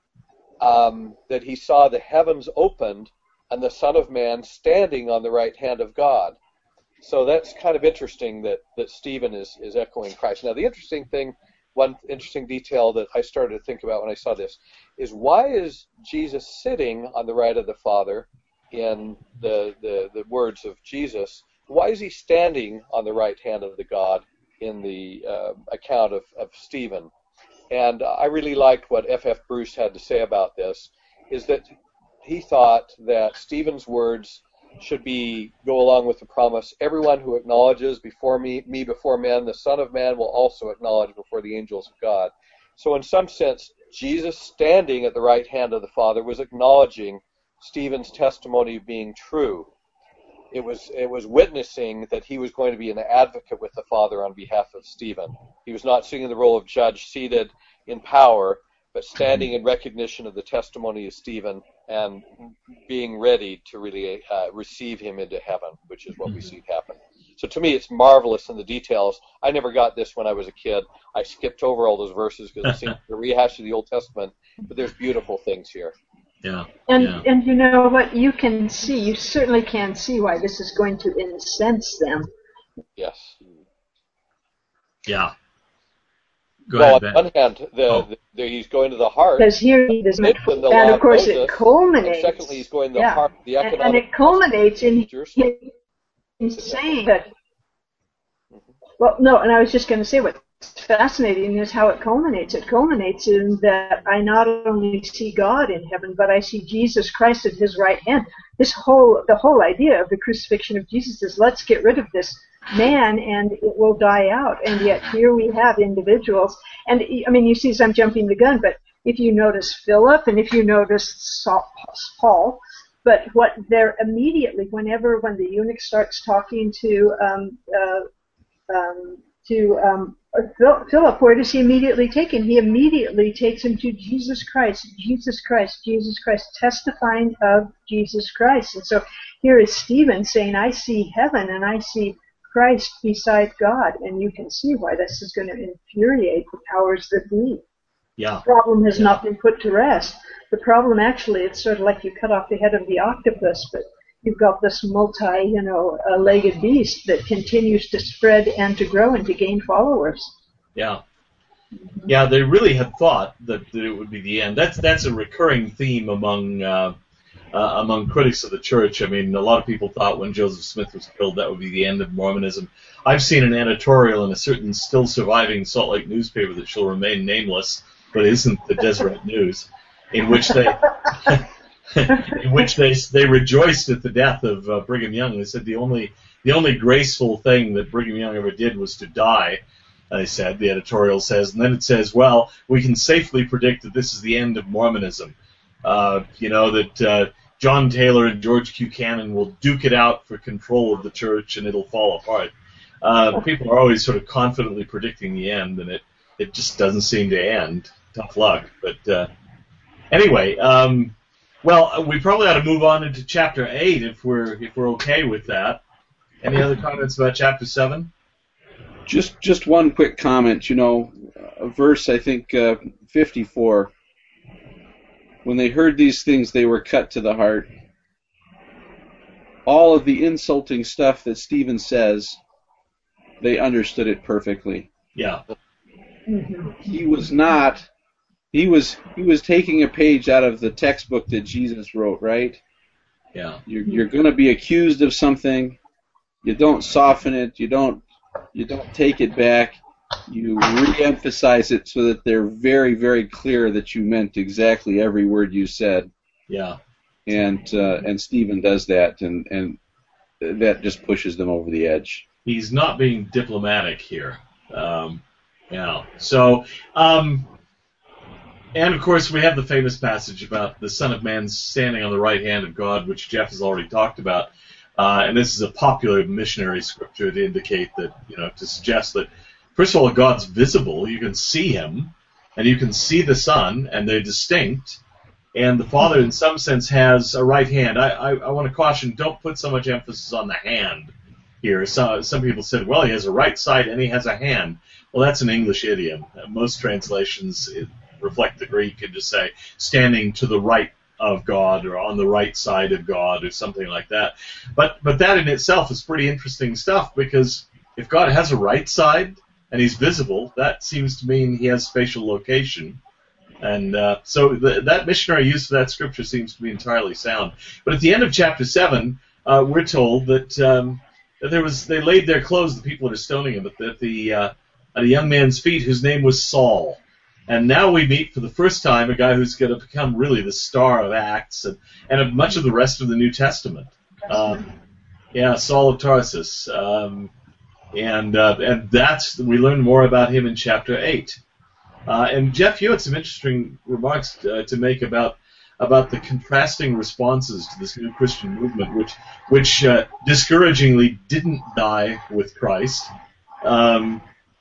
um, that he saw the heavens opened and the Son of Man standing on the right hand of God. So that's kind of interesting that, that Stephen is, is echoing Christ. Now, the interesting thing, one interesting detail that I started to think about when I saw this, is why is Jesus sitting on the right of the Father in the, the, the words of Jesus? Why is he standing on the right hand of the God in the uh, account of, of Stephen? And I really liked what F F Bruce had to say about this, is that he thought that Stephen's words should be go along with the promise, everyone who acknowledges before me, me before men, the Son of Man will also acknowledge before the angels of God. So in some sense, Jesus standing at the right hand of the Father was acknowledging Stephen's testimony being true. It was it was witnessing that he was going to be an advocate with the Father on behalf of Stephen. He was not sitting in the role of judge seated in power, but standing in recognition of the testimony of Stephen and being ready to really uh, receive him into heaven, which is what we see happen. So to me, it's marvelous in the details. I never got this when I was a kid. I skipped over all those verses because it seemed to rehash of the Old Testament, but there's beautiful things here. Yeah. And yeah. and you know what? You can see, you certainly can see why this is going to incense them. Yes. Yeah. Go well, ahead, on Ben. one hand, the, Oh. the, the, he's going to the heart. Because here he does, and in the law of course Moses, it culminates. And secondly, he's going to the yeah. heart, the and, economic. and it culminates in Jerusalem. him saying that. Well, no, and I was just going to say what's fascinating is how it culminates. It culminates in that I not only see God in heaven, but I see Jesus Christ at his right hand. This whole, the whole idea of the crucifixion of Jesus is let's get rid of this man and it will die out. And yet here we have individuals. And I mean, you see as I'm jumping the gun, but if you notice Philip and if you notice Saul, Paul, but what they're immediately, whenever, when the eunuch starts talking to, um, uh, um, to, um, Philip, where does he immediately take him? He immediately takes him to Jesus Christ, Jesus Christ, Jesus Christ, testifying of Jesus Christ. And so here is Stephen saying, I see heaven and I see Christ beside God. And you can see why this is going to infuriate the powers that be. Yeah. The problem has yeah. not been put to rest. The problem actually, it's sort of like you cut off the head of the octopus, but you've got this multi, you know, uh, legged beast that continues to spread and to grow and to gain followers. Yeah. Yeah, they really had thought that, that it would be the end. That's that's a recurring theme among uh, uh, among critics of the church. I mean, a lot of people thought when Joseph Smith was killed that would be the end of Mormonism. I've seen an editorial in a certain still surviving Salt Lake newspaper that shall remain nameless, but isn't the Deseret News, in which they in which they they rejoiced at the death of uh, Brigham Young. They said the only the only graceful thing that Brigham Young ever did was to die. They said, the editorial says, and then it says, well, we can safely predict that this is the end of Mormonism. Uh, you know, that uh, John Taylor and George Q. Cannon will duke it out for control of the church and it'll fall apart. Uh, people are always sort of confidently predicting the end, and it, it just doesn't seem to end. Tough luck. But uh, anyway, um, well, we probably ought to move on into chapter eight if we're if we're okay with that. Any other comments about chapter seven? Just just one quick comment. You know, a verse, I think, uh, fifty-four. When they heard these things, they were cut to the heart. All of the insulting stuff that Stephen says, they understood it perfectly. Yeah. He was not. He was he was taking a page out of the textbook that Jesus wrote, right? Yeah. You're, you're going to be accused of something. You don't soften it. You don't. You don't take it back. You re-emphasize it so that they're very, very clear that you meant exactly every word you said. Yeah. And uh, and Stephen does that, and, and that just pushes them over the edge. He's not being diplomatic here. Um, yeah. So, um, and of course we have the famous passage about the Son of Man standing on the right hand of God, which Jeff has already talked about. Uh, and this is a popular missionary scripture to indicate that, you know, to suggest that, first of all, God's visible. You can see him, and you can see the Son, and they're distinct. And the Father, in some sense, has a right hand. I, I, I want to caution, don't put so much emphasis on the hand here. So, some people said, well, he has a right side and he has a hand. Well, that's an English idiom. Uh, most translations reflect the Greek and just say, standing to the right of God or on the right side of God or something like that. But but that in itself is pretty interesting stuff, because if God has a right side and he's visible, that seems to mean he has spatial location. And uh, so the, that missionary use of that scripture seems to be entirely sound. But at the end of chapter seven, uh, we're told that, um, that there was they laid their clothes, the people that are stoning him, at the, at, the, uh, at a young man's feet whose name was Saul. And now we meet for the first time a guy who's going to become really the star of Acts and, and of much of the rest of the New Testament. Um, yeah, Saul of Tarsus. Um, and uh, and that's we learn more about him in chapter eight. Uh, and Jeff, you had some interesting remarks uh, to make about about the contrasting responses to this new Christian movement, which which uh, discouragingly didn't die with Christ, um,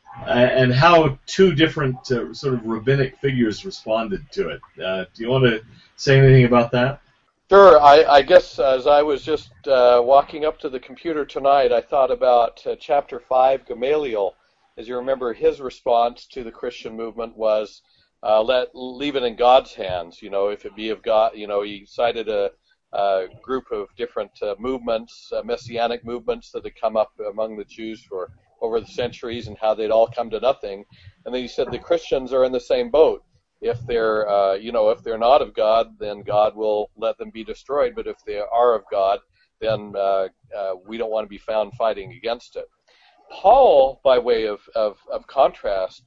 and how two different uh, sort of rabbinic figures responded to it. Uh, do you want to say anything about that? Sure. I, I guess as I was just uh, walking up to the computer tonight, I thought about uh, chapter five, Gamaliel. As you remember, his response to the Christian movement was, uh, "Let leave it in God's hands." You know, if it be of God. You know, he cited a, a group of different uh, movements, uh, messianic movements that had come up among the Jews for over the centuries, and how they'd all come to nothing. And then he said the Christians are in the same boat. If they're, uh, you know, if they're not of God, then God will let them be destroyed. But if they are of God, then uh, uh, we don't want to be found fighting against it. Paul, by way of, of, of contrast,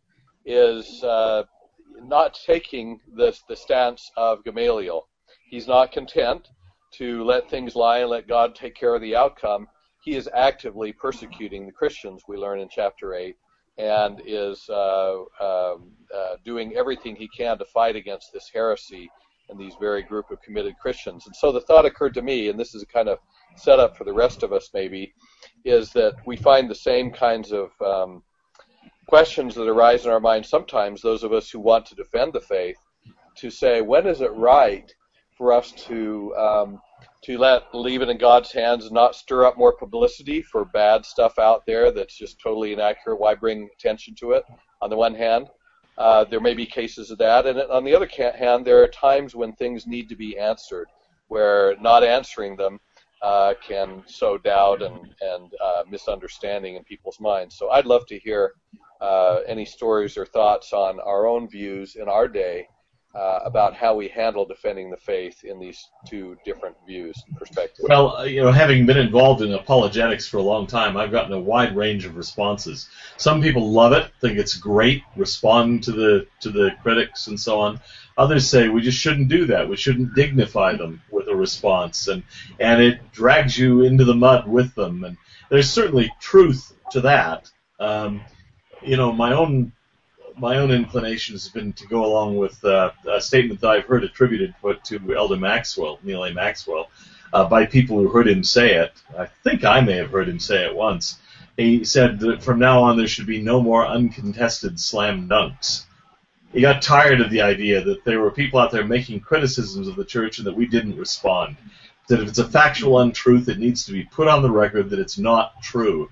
is uh, not taking this, the stance of Gamaliel. He's not content to let things lie and let God take care of the outcome. He is actively persecuting the Christians, we learn in chapter eight, and is uh, uh, uh, doing everything he can to fight against this heresy and these very group of committed Christians. And so the thought occurred to me, and this is a kind of setup for the rest of us maybe, is that we find the same kinds of um, questions that arise in our minds sometimes, those of us who want to defend the faith, to say, when is it right for us to um, to let leave it in God's hands and not stir up more publicity for bad stuff out there that's just totally inaccurate? Why bring attention to it, on the one hand? Uh, there may be cases of that. And on the other hand, there are times when things need to be answered, where not answering them uh, can sow doubt and, and uh, misunderstanding in people's minds. So I'd love to hear uh, any stories or thoughts on our own views in our day Uh, about how we handle defending the faith in these two different views and perspectives. Well, uh, you know, having been involved in apologetics for a long time, I've gotten a wide range of responses. Some people love it, think it's great, respond to the to the critics and so on. Others say we just shouldn't do that. We shouldn't dignify them with a response, and and it drags you into the mud with them. And there's certainly truth to that. Um, you know, my own. My own inclination has been to go along with uh, a statement that I've heard attributed to Elder Maxwell, Neal A. Maxwell, uh, by people who heard him say it. I think I may have heard him say it once. He said that from now on there should be no more uncontested slam dunks. He got tired of the idea that there were people out there making criticisms of the church and that we didn't respond. That if it's a factual untruth, it needs to be put on the record that it's not true.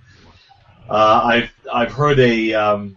Uh, I've I've heard a... Um,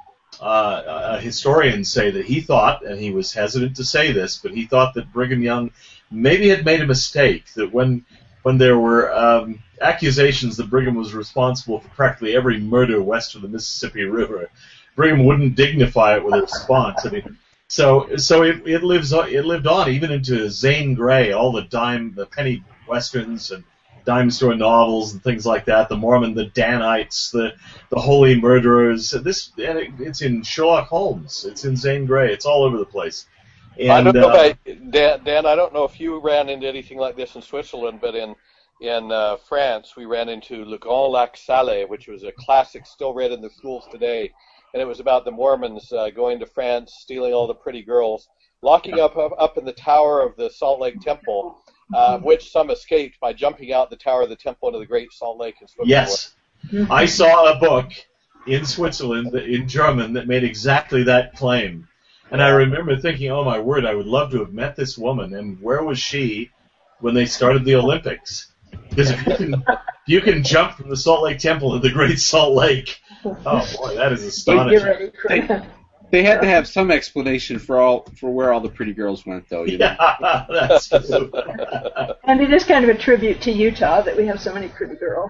Uh, a historian say that he thought, and he was hesitant to say this, but he thought that Brigham Young maybe had made a mistake, that when when there were um, accusations that Brigham was responsible for practically every murder west of the Mississippi River, Brigham wouldn't dignify it with a response. I mean, so so it, it lives it lived on even into Zane Grey, all the dime, the penny westerns and dime store novels and things like that, the Mormon, the Danites, the the holy murderers. This and it, it's in Sherlock Holmes. It's in Zane Grey. It's all over the place. And, I don't know, uh, if I, Dan, Dan. I don't know if you ran into anything like this in Switzerland, but in in uh, France we ran into Le Grand Lac Salé, which was a classic, still read in the schools today, and it was about the Mormons uh, going to France, stealing all the pretty girls, locking up up, up in the tower of the Salt Lake Temple. Uh, which some escaped by jumping out the tower of the temple into the Great Salt Lake in Switzerland. Yes. I saw a book in Switzerland, in German, that made exactly that claim. And I remember thinking, oh my word, I would love to have met this woman. And where was she when they started the Olympics? Because if you can, if you can jump from the Salt Lake Temple to the Great Salt Lake, oh boy, that is astonishing. They, they had to have some explanation for all for where all the pretty girls went, though. You know? Yeah, that's true. And it is kind of a tribute to Utah that we have so many pretty girls.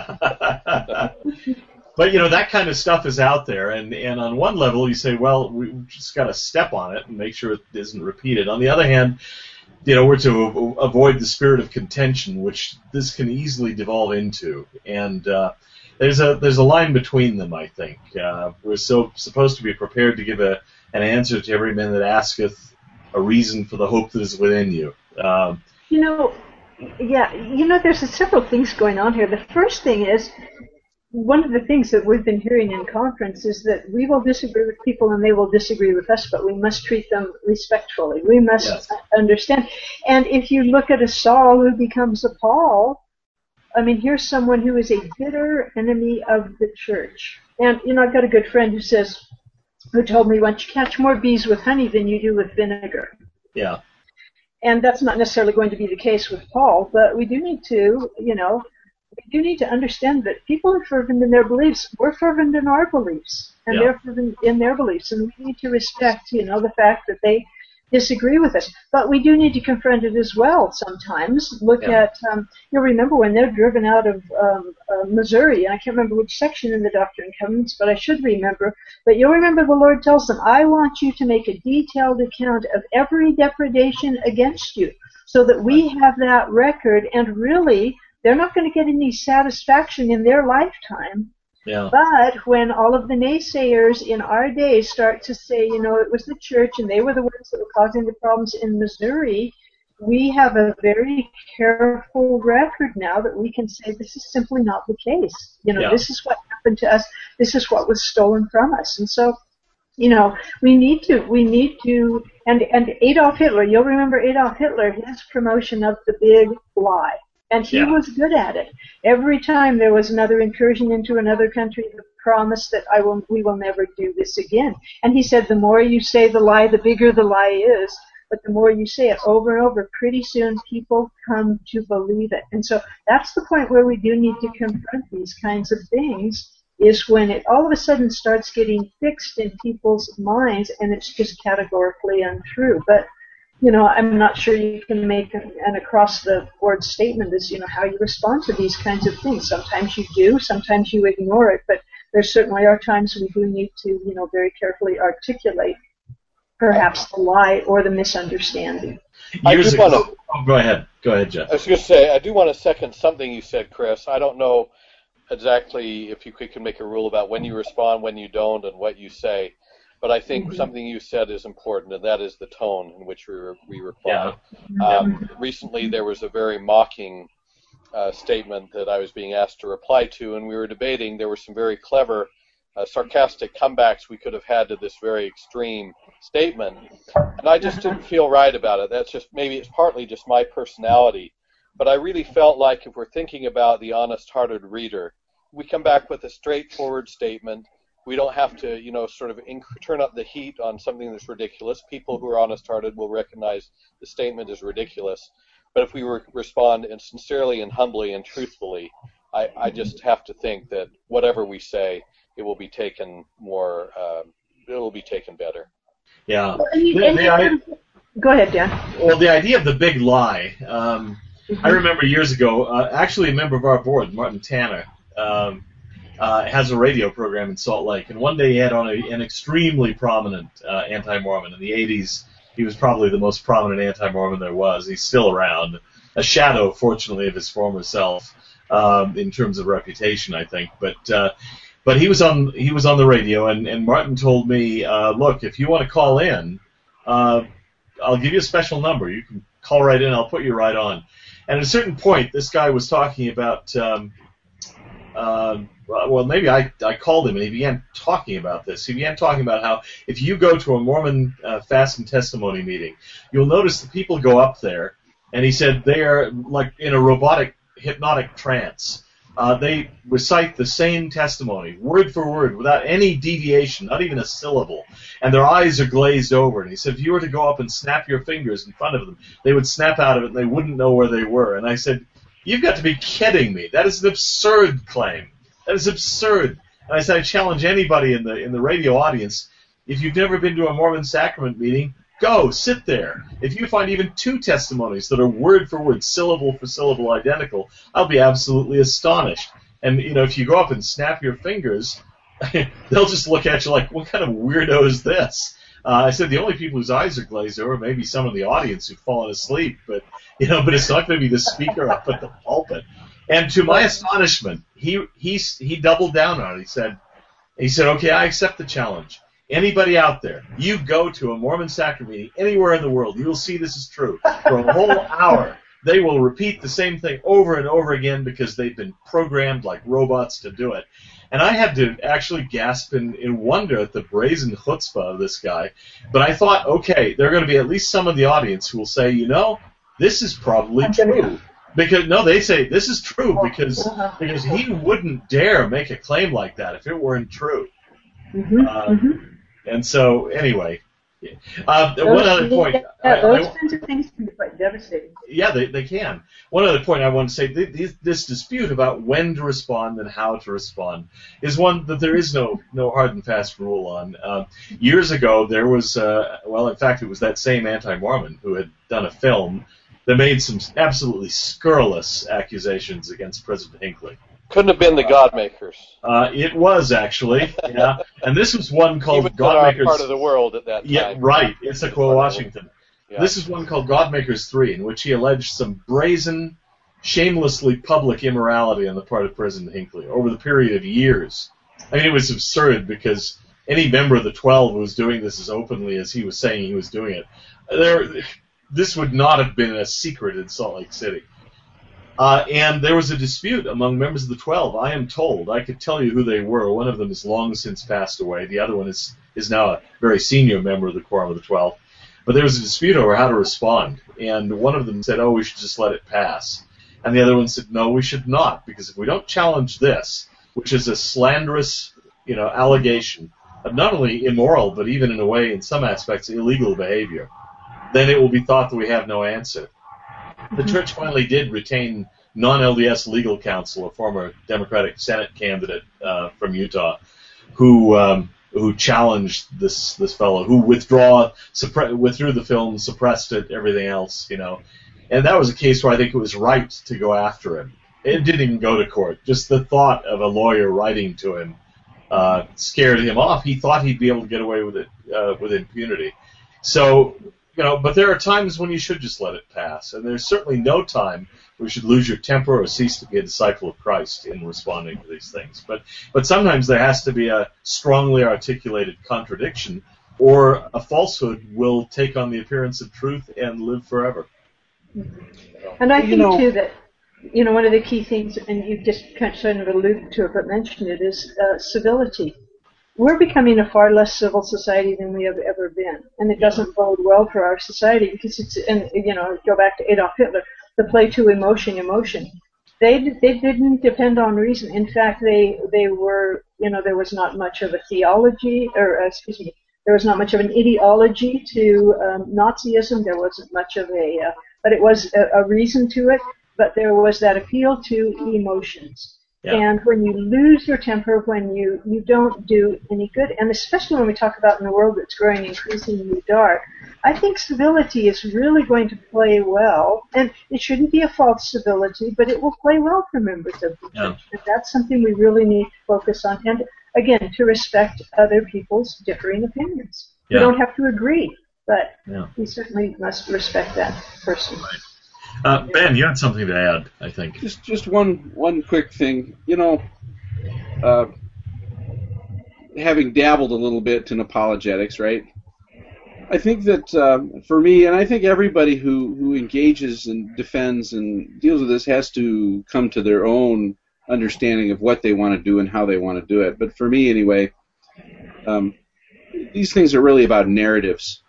But, you know, that kind of stuff is out there, and, and on one level you say, well, we just got to step on it and make sure it isn't repeated. On the other hand, you know, we're to avoid the spirit of contention, which this can easily devolve into, and uh, there's a there's a line between them, I think. Uh, we're so supposed to be prepared to give a an answer to every man that asketh a reason for the hope that is within you. Um, you know, yeah, you know, there's several things going on here. The first thing is, one of the things that we've been hearing in conference is that we will disagree with people and they will disagree with us, but we must treat them respectfully. We must yes. understand. And if you look at a Saul who becomes a Paul, I mean, here's someone who is a bitter enemy of the church. And, you know, I've got a good friend who says, who told me once, you catch more bees with honey than you do with vinegar. Yeah. And that's not necessarily going to be the case with Paul, but we do need to, you know, we do need to understand that people are fervent in their beliefs. We're fervent in our beliefs, and yeah. they're fervent in their beliefs, and we need to respect, you know, the fact that they disagree with us. But we do need to confront it as well sometimes. Look yeah. at, um, you'll remember when they're driven out of um, uh, Missouri, and I can't remember which section in the Doctrine and Covenants, but I should remember. But you'll remember the Lord tells them, I want you to make a detailed account of every depredation against you, so that we have that record, and really, they're not going to get any satisfaction in their lifetime. Yeah. But when all of the naysayers in our day start to say, you know, it was the church and they were the ones that were causing the problems in Missouri, we have a very careful record now that we can say this is simply not the case. You know, yeah. this is what happened to us. This is what was stolen from us. And so, you know, we need to, we need to, and, and Adolf Hitler, you'll remember Adolf Hitler, his promotion of the big lie. And he yeah. was good at it. Every time there was another incursion into another country, the promise that I will, we will never do this again. And he said, the more you say the lie, the bigger the lie is. But the more you say it over and over, pretty soon people come to believe it. And so that's the point where we do need to confront these kinds of things, is when it all of a sudden starts getting fixed in people's minds and it's just categorically untrue. But you know, I'm not sure you can make an, an across-the-board statement as, you know, how you respond to these kinds of things. Sometimes you do, sometimes you ignore it, but there certainly are times we do need to, you know, very carefully articulate perhaps the lie or the misunderstanding. Years ago, wanna, oh, go ahead. Go ahead, Jeff. I was going to say, I do want to second something you said, Chris. I don't know exactly if you can make a rule about when you respond, when you don't, and what you say. But I think mm-hmm. something you said is important, and that is the tone in which we, re- we reply. Yeah. Um, recently, there was a very mocking uh, statement that I was being asked to reply to, and we were debating. There were some very clever, uh, sarcastic comebacks we could have had to this very extreme statement, and I just didn't feel right about it. That's just, maybe it's partly just my personality, but I really felt like if we're thinking about the honest-hearted reader, we come back with a straightforward statement. We don't have to, you know, sort of inc- turn up the heat on something that's ridiculous. People who are honest-hearted will recognize the statement is ridiculous. But if we re- respond and sincerely and humbly and truthfully, I, I just have to think that whatever we say, it will be taken more, uh, it will be taken better. Yeah. The, the, I, go ahead, Dan. Well, the idea of the big lie, um, mm-hmm. I remember years ago, uh, actually a member of our board, Martin Tanner, um, Uh, has a radio program in Salt Lake, and one day he had on a, an extremely prominent uh, anti-Mormon. In the eighties, he was probably the most prominent anti-Mormon there was. He's still around, a shadow, fortunately, of his former self um, in terms of reputation, I think. But uh, but he was on he was on the radio, and, and Martin told me, uh, look, if you want to call in, uh, I'll give you a special number. You can call right in. I'll put you right on. And at a certain point, this guy was talking about. Um, uh, Well, maybe I, I called him and he began talking about this. He began talking about how if you go to a Mormon uh, fast and testimony meeting, you'll notice that people go up there, and he said they are like in a robotic, hypnotic trance. Uh, they recite the same testimony, word for word, without any deviation, not even a syllable, and their eyes are glazed over. And he said if you were to go up and snap your fingers in front of them, they would snap out of it and they wouldn't know where they were. And I said, you've got to be kidding me. That is an absurd claim. That is absurd. And I said, I challenge anybody in the in the radio audience, if you've never been to a Mormon sacrament meeting, go, sit there. If you find even two testimonies that are word for word, syllable for syllable identical, I'll be absolutely astonished. And, you know, if you go up and snap your fingers, they'll just look at you like, what kind of weirdo is this? Uh, I said the only people whose eyes are glazed over may be some of the audience who've fallen asleep, but, you know, but it's not going to be the speaker up at the pulpit. And to my astonishment, he he he doubled down on it. He said, he said, okay, I accept the challenge. Anybody out there, you go to a Mormon sacrament meeting anywhere in the world, you will see this is true. For a whole hour, they will repeat the same thing over and over again because they've been programmed like robots to do it. And I had to actually gasp in, in wonder at the brazen chutzpah of this guy. But I thought, okay, there are going to be at least some of the audience who will say, you know, this is probably true. Because no, they say this is true because because he wouldn't dare make a claim like that if it weren't true. Mm-hmm, um, mm-hmm. And so, anyway, uh, Those, one other point. Yeah, I, those I, kinds of things can be quite devastating. Yeah, they they can. One other point I want to say: th- this dispute about when to respond and how to respond is one that there is no no hard and fast rule on. Uh, years ago, there was uh, well, in fact, it was that same anti-Mormon who had done a film that made some absolutely scurrilous accusations against President Hinckley. Couldn't have been the Godmakers. Uh, it was actually, yeah, and this was one called Even Godmakers. Godmakers. Part of the world at that time. Yeah, right. Issaquah, Washington. Yeah. This is one called Godmakers three, in which he alleged some brazen, shamelessly public immorality on the part of President Hinckley over the period of years. I mean, it was absurd because any member of the Twelve who was doing this as openly as he was saying he was doing it, there, this would not have been a secret in Salt Lake City. Uh, and there was a dispute among members of the Twelve. I am told, I could tell you who they were. One of them has long since passed away. The other one is, is now a very senior member of the Quorum of the Twelve. But there was a dispute over how to respond. And one of them said, oh, we should just let it pass. And the other one said, no, we should not, because if we don't challenge this, which is a slanderous, you know, allegation of not only immoral, but even in a way, in some aspects, illegal behavior, then it will be thought that we have no answer. The church finally did retain non-L D S legal counsel, a former Democratic Senate candidate uh, from Utah, who um, who challenged this this fellow, who withdraw suppre- withdrew the film, suppressed it, everything else, you know. And that was a case where I think it was right to go after him. It didn't even go to court. Just the thought of a lawyer writing to him uh, scared him off. He thought he'd be able to get away with it uh, with impunity. So, you know, but there are times when you should just let it pass, and there's certainly no time where you should lose your temper or cease to be a disciple of Christ in responding to these things. But but sometimes there has to be a strongly articulated contradiction, or a falsehood will take on the appearance of truth and live forever. And I think, you know, too, that, you know, one of the key things, and you just kind of alluded to it but mentioned it, is uh, civility. We're becoming a far less civil society than we have ever been, and it doesn't bode well for our society because it's, and you know, go back to Adolf Hitler, the play to emotion, emotion. They they didn't depend on reason. In fact, they they were, you know, there was not much of a theology, or uh, excuse me, there was not much of an ideology to um, Nazism. There wasn't much of a, uh, but it was a, a reason to it. But there was that appeal to emotions. Yeah. And when you lose your temper, when you, you don't do any good, and especially when we talk about in a world that's growing increasingly dark, I think civility is really going to play well, and it shouldn't be a false civility, but it will play well for members of the yeah. church. And that's something we really need to focus on, and again, to respect other people's differing opinions. Yeah. We don't have to agree, but yeah. we certainly must respect that person. Right. Uh, Ben, you had something to add, I think. Just just one one quick thing. You know, uh, having dabbled a little bit in apologetics, right? I think that um, for me, and I think everybody who, who engages and defends and deals with this has to come to their own understanding of what they want to do and how they want to do it. But for me, anyway, um, these things are really about narratives.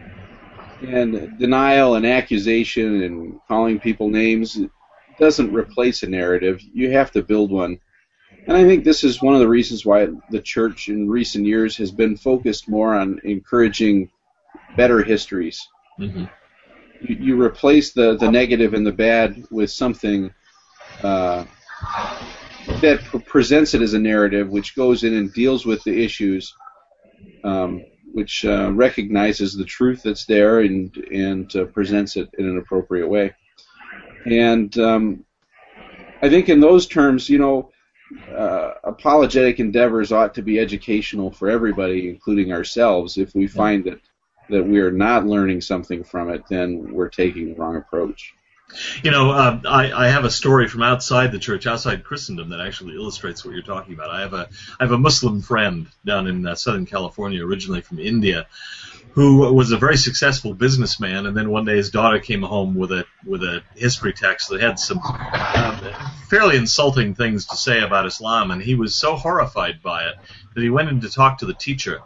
And denial and accusation and calling people names doesn't replace a narrative. You have to build one. And I think this is one of the reasons why the church in recent years has been focused more on encouraging better histories. Mm-hmm. You, you replace the, the negative and the bad with something uh, that p- presents it as a narrative, which goes in and deals with the issues, um, which uh, recognizes the truth that's there and and uh, presents it in an appropriate way. And um, I think in those terms, you know, uh, apologetic endeavors ought to be educational for everybody, including ourselves. If we find that, that we are not learning something from it, then we're taking the wrong approach. You know, uh, I, I have a story from outside the church, outside Christendom, that actually illustrates what you're talking about. I have a I have a Muslim friend down in uh, Southern California, originally from India, who was a very successful businessman, and then one day his daughter came home with a with a history text that had some um, fairly insulting things to say about Islam, and he was so horrified by it that he went in to talk to the teacher.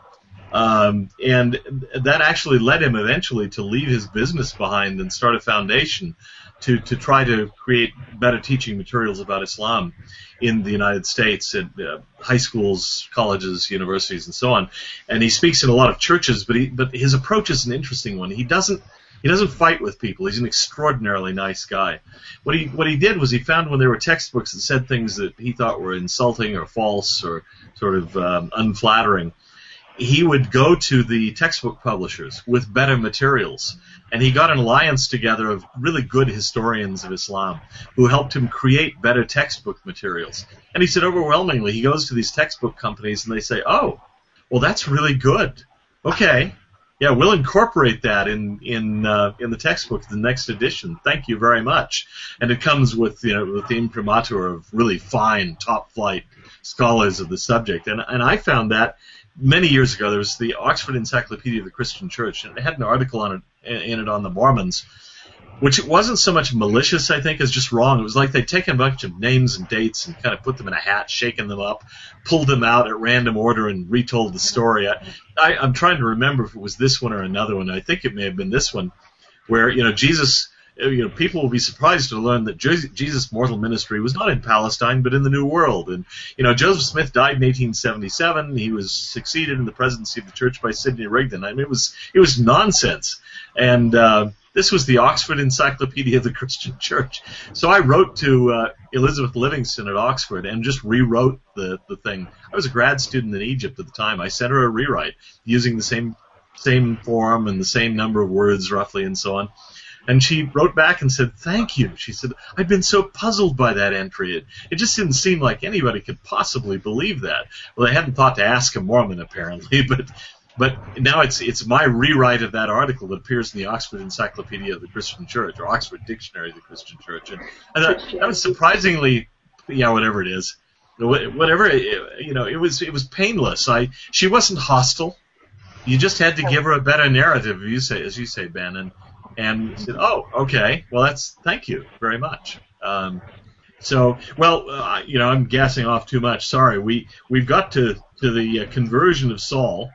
Um, and that actually led him eventually to leave his business behind and start a foundation to, to try to create better teaching materials about Islam in the United States at uh, high schools, colleges, universities, and so on. And he speaks in a lot of churches, but he, but his approach is an interesting one. He doesn't he doesn't fight with people. He's an extraordinarily nice guy. What he what he did was he found when there were textbooks that said things that he thought were insulting or false or sort of um, unflattering, he would go to the textbook publishers with better materials. And he got an alliance together of really good historians of Islam who helped him create better textbook materials. And he said overwhelmingly, he goes to these textbook companies and they say, oh, well, that's really good. Okay. Yeah, we'll incorporate that in in uh, in the textbook, the next edition. Thank you very much. And it comes with, you know, with the imprimatur of really fine, top-flight scholars of the subject. And and I found that many years ago. There was the Oxford Encyclopedia of the Christian Church, and it had an article on it in it on the Mormons, which it wasn't so much malicious, I think, as just wrong. It was like they'd taken a bunch of names and dates and kind of put them in a hat, shaken them up, pulled them out at random order, and retold the story. I, I, I'm trying to remember if it was this one or another one. I think it may have been this one, where, you know, Jesus, you know, people will be surprised to learn that Jesus' mortal ministry was not in Palestine, but in the New World. And, you know, Joseph Smith died in eighteen seventy-seven. He was succeeded in the presidency of the church by Sidney Rigdon. I mean, it was it was nonsense. And uh, this was the Oxford Encyclopedia of the Christian Church. So I wrote to uh, Elizabeth Livingston at Oxford and just rewrote the, the thing. I was a grad student in Egypt at the time. I sent her a rewrite using the same same form and the same number of words roughly and so on. And she wrote back and said, thank you. She said, I'd been so puzzled by that entry. It, it just didn't seem like anybody could possibly believe that. Well, they hadn't thought to ask a Mormon, apparently, but but now it's it's my rewrite of that article that appears in the Oxford Encyclopedia of the Christian Church, or Oxford Dictionary of the Christian Church. And, and that, that was surprisingly, yeah, whatever it is, whatever, you know, it was it was painless. I She wasn't hostile. You just had to give her a better narrative, you say, as you say, Ben, and And said, oh, okay, well, that's, thank you very much. Um, so, well, uh, you know, I'm gassing off too much. Sorry. We, we've got to, to the uh, conversion of Saul,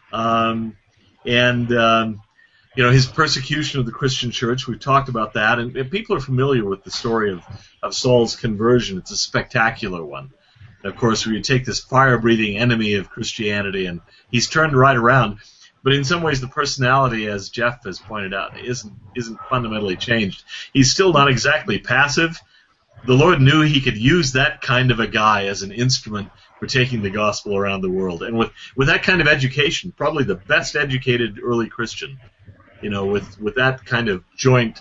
um, and, um, you know, his persecution of the Christian church. We've talked about that, and, and people are familiar with the story of, of Saul's conversion. It's a spectacular one. And of course, we take this fire-breathing enemy of Christianity, and he's turned right around. But in some ways, the personality, as Jeff has pointed out, isn't isn't fundamentally changed. He's still not exactly passive. The Lord knew He could use that kind of a guy as an instrument for taking the gospel around the world. And with, with that kind of education, probably the best educated early Christian, you know, with, with that kind of joint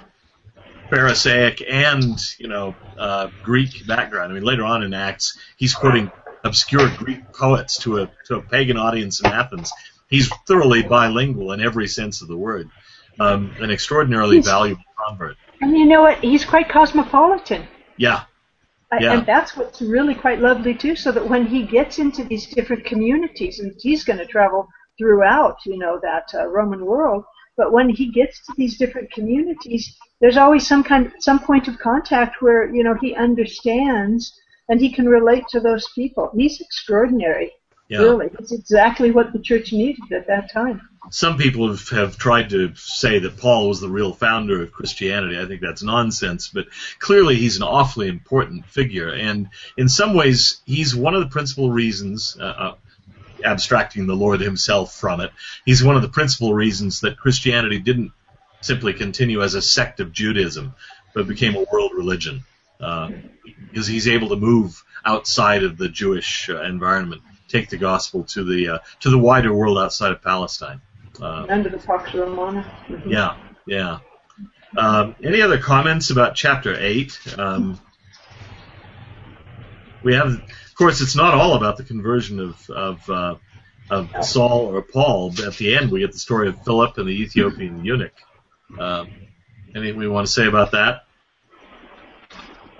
Pharisaic and, you know, uh, Greek background. I mean, later on in Acts, he's quoting obscure Greek poets to a to a pagan audience in Athens. He's thoroughly bilingual in every sense of the word. Um, an extraordinarily he's, valuable convert. And you know what? He's quite cosmopolitan. Yeah. yeah. And that's what's really quite lovely, too, so that when he gets into these different communities, and he's going to travel throughout, you know, that uh, Roman world, but when he gets to these different communities, there's always some kind, some point of contact where, you know, he understands and he can relate to those people. He's extraordinary. Yeah. Really, it's exactly what the church needed at that time. Some people have, have tried to say that Paul was the real founder of Christianity. I think that's nonsense, but clearly he's an awfully important figure, and in some ways he's one of the principal reasons, uh, uh, abstracting the Lord himself from it, he's one of the principal reasons that Christianity didn't simply continue as a sect of Judaism, but became a world religion, uh, because he's able to move outside of the Jewish uh, environment. Take the gospel to the uh, to the wider world outside of Palestine. Uh, Under the Pax Romana. Mm-hmm. Yeah, yeah. Um, any other comments about chapter eight? Um, we have, of course, it's not all about the conversion of of, uh, of Saul or Paul. But at the end, we get the story of Philip and the Ethiopian eunuch. Um, anything we want to say about that?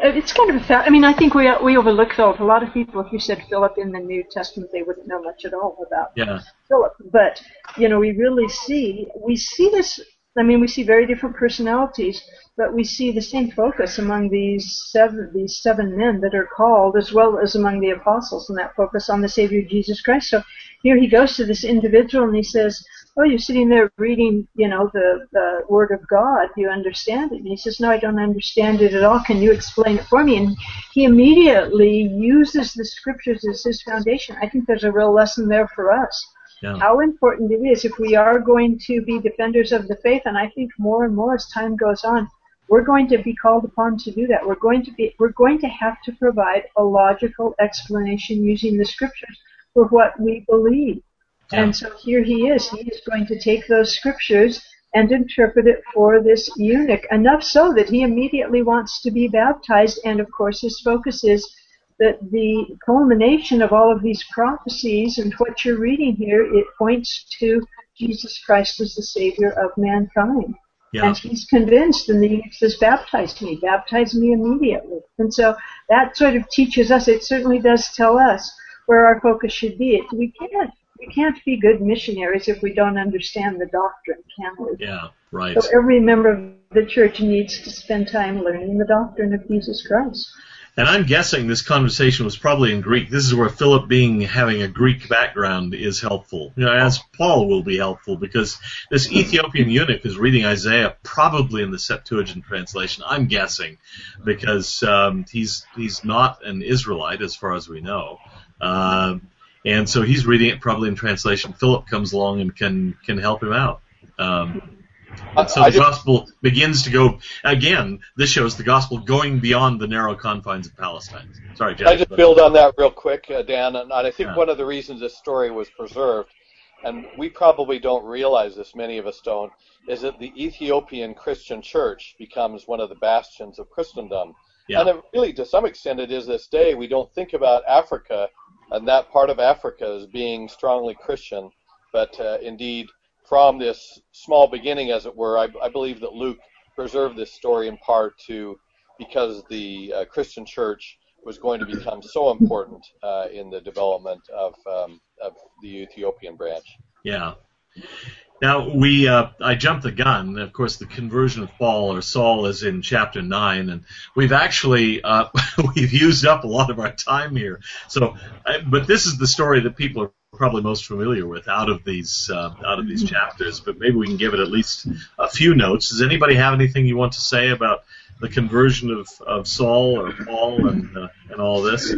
it's kind of a fact. I mean, I think we we overlook Philip. A lot of people, if you said Philip in the New Testament, they wouldn't know much at all about yeah. Philip. But, you know, we really see, we see this, I mean, we see very different personalities, but we see the same focus among these seven, these seven men that are called, as well as among the apostles, and that focus on the Savior Jesus Christ. So here he goes to this individual and he says, oh, you're sitting there reading, you know, the, the Word of God. Do you understand it? And he says, no, I don't understand it at all. Can you explain it for me? And he immediately uses the Scriptures as his foundation. I think there's a real lesson there for us. Yeah. How important it is if we are going to be defenders of the faith, and I think more and more as time goes on, we're going to be called upon to do that. We're going to be, we're going to have to provide a logical explanation using the Scriptures for what we believe. Yeah. And so here he is. He is going to take those Scriptures and interpret it for this eunuch, enough so that he immediately wants to be baptized. And of course his focus is that the culmination of all of these prophecies and what you're reading here, it points to Jesus Christ as the Savior of mankind. Yeah. And he's convinced, and the eunuch says, baptize me, baptize me immediately. And so that sort of teaches us, it certainly does tell us where our focus should be. It, we can't we can't be good missionaries if we don't understand the doctrine, can we? Yeah, right. So every member of the church needs to spend time learning the doctrine of Jesus Christ. And I'm guessing this conversation was probably in Greek. This is where Philip, being having a Greek background, is helpful. You know, as Paul will be helpful, because this Ethiopian eunuch is reading Isaiah probably in the Septuagint translation. I'm guessing, because um, he's he's not an Israelite as far as we know, uh, and so he's reading it probably in translation. Philip comes along and can can help him out. Um, And so the gospel begins to go, again, this shows the gospel going beyond the narrow confines of Palestine. Sorry, Jeff. I just build on that real quick, uh, Dan, and I think yeah. one of the reasons this story was preserved, and we probably don't realize this, many of us don't, is that the Ethiopian Christian church becomes one of the bastions of Christendom. Yeah. And it really, to some extent, it is this day. We don't think about Africa and that part of Africa as being strongly Christian, but uh, indeed, from this small beginning, as it were, I, I believe that Luke preserved this story in part to because the uh, Christian church was going to become so important uh, in the development of um, of the Ethiopian branch. Yeah. Now we, uh, I jumped the gun. Of course, the conversion of Paul or Saul is in chapter nine, and we've actually uh, we've used up a lot of our time here. So, I, but this is the story that people are probably most familiar with out of these uh, out of these chapters, but maybe we can give it at least a few notes. Does anybody have anything you want to say about the conversion of, of Saul or Paul and uh, and all this?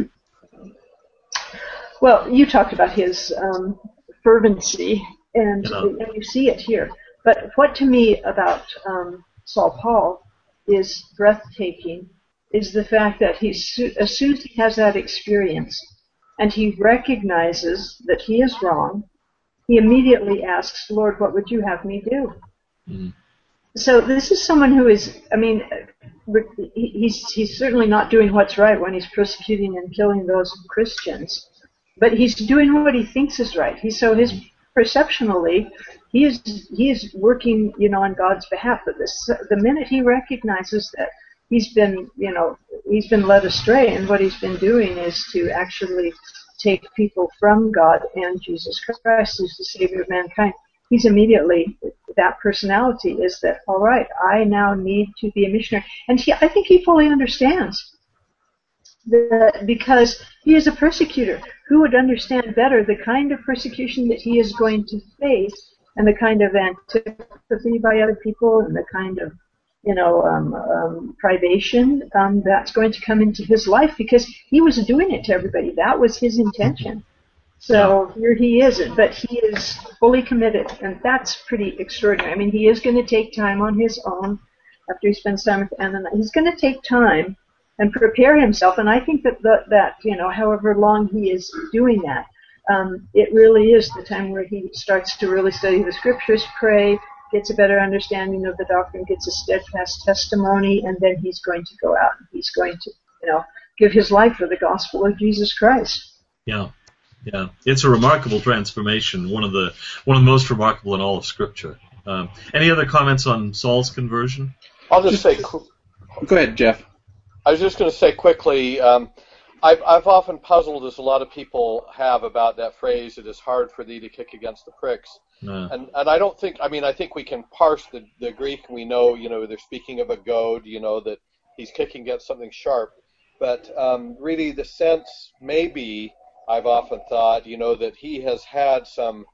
Well, you talked about his um, fervency, and, you know. and you see it here. But what to me about um, Saul Paul is breathtaking is the fact that he's as soon as he has that experience, and he recognizes that he is wrong, he immediately asks, Lord, what would you have me do? Mm. So this is someone who is, I mean, he's he's certainly not doing what's right when he's persecuting and killing those Christians, but he's doing what he thinks is right. He, so his perceptionally, he is he is working, you know, on God's behalf. But this, the minute he recognizes that he's been, you know, he's been led astray, and what he's been doing is to actually take people from God and Jesus Christ, who's the Savior of mankind. He's immediately, that personality is that, all right, I now need to be a missionary. And he, I think he fully understands that, because he is a persecutor. Who would understand better the kind of persecution that he is going to face, and the kind of antipathy by other people, and the kind of you know, um, um, privation um, that's going to come into his life, because he was doing it to everybody. That was his intention. So here he is, but he is fully committed, and that's pretty extraordinary. I mean, he is going to take time on his own after he spends time with Anna. He's going to take time and prepare himself, and I think that, the, that you know, however long he is doing that, um, it really is the time where he starts to really study the Scriptures, pray, gets a better understanding of the doctrine, gets a steadfast testimony, and then he's going to go out and he's going to, you know, give his life for the gospel of Jesus Christ. Yeah, yeah, it's a remarkable transformation. One of the one of the most remarkable in all of Scripture. Um, any other comments on Saul's conversion? I'll just say. Go ahead, Jeff. I was just going to say quickly, um, I've, I've often puzzled, as a lot of people have, about that phrase, "it is hard for thee to kick against the pricks." No. And and I don't think, I mean, I think we can parse the, the Greek. We know, you know, they're speaking of a goad, you know, that he's kicking against something sharp. But um, really the sense may be, I've often thought, you know, that he has had some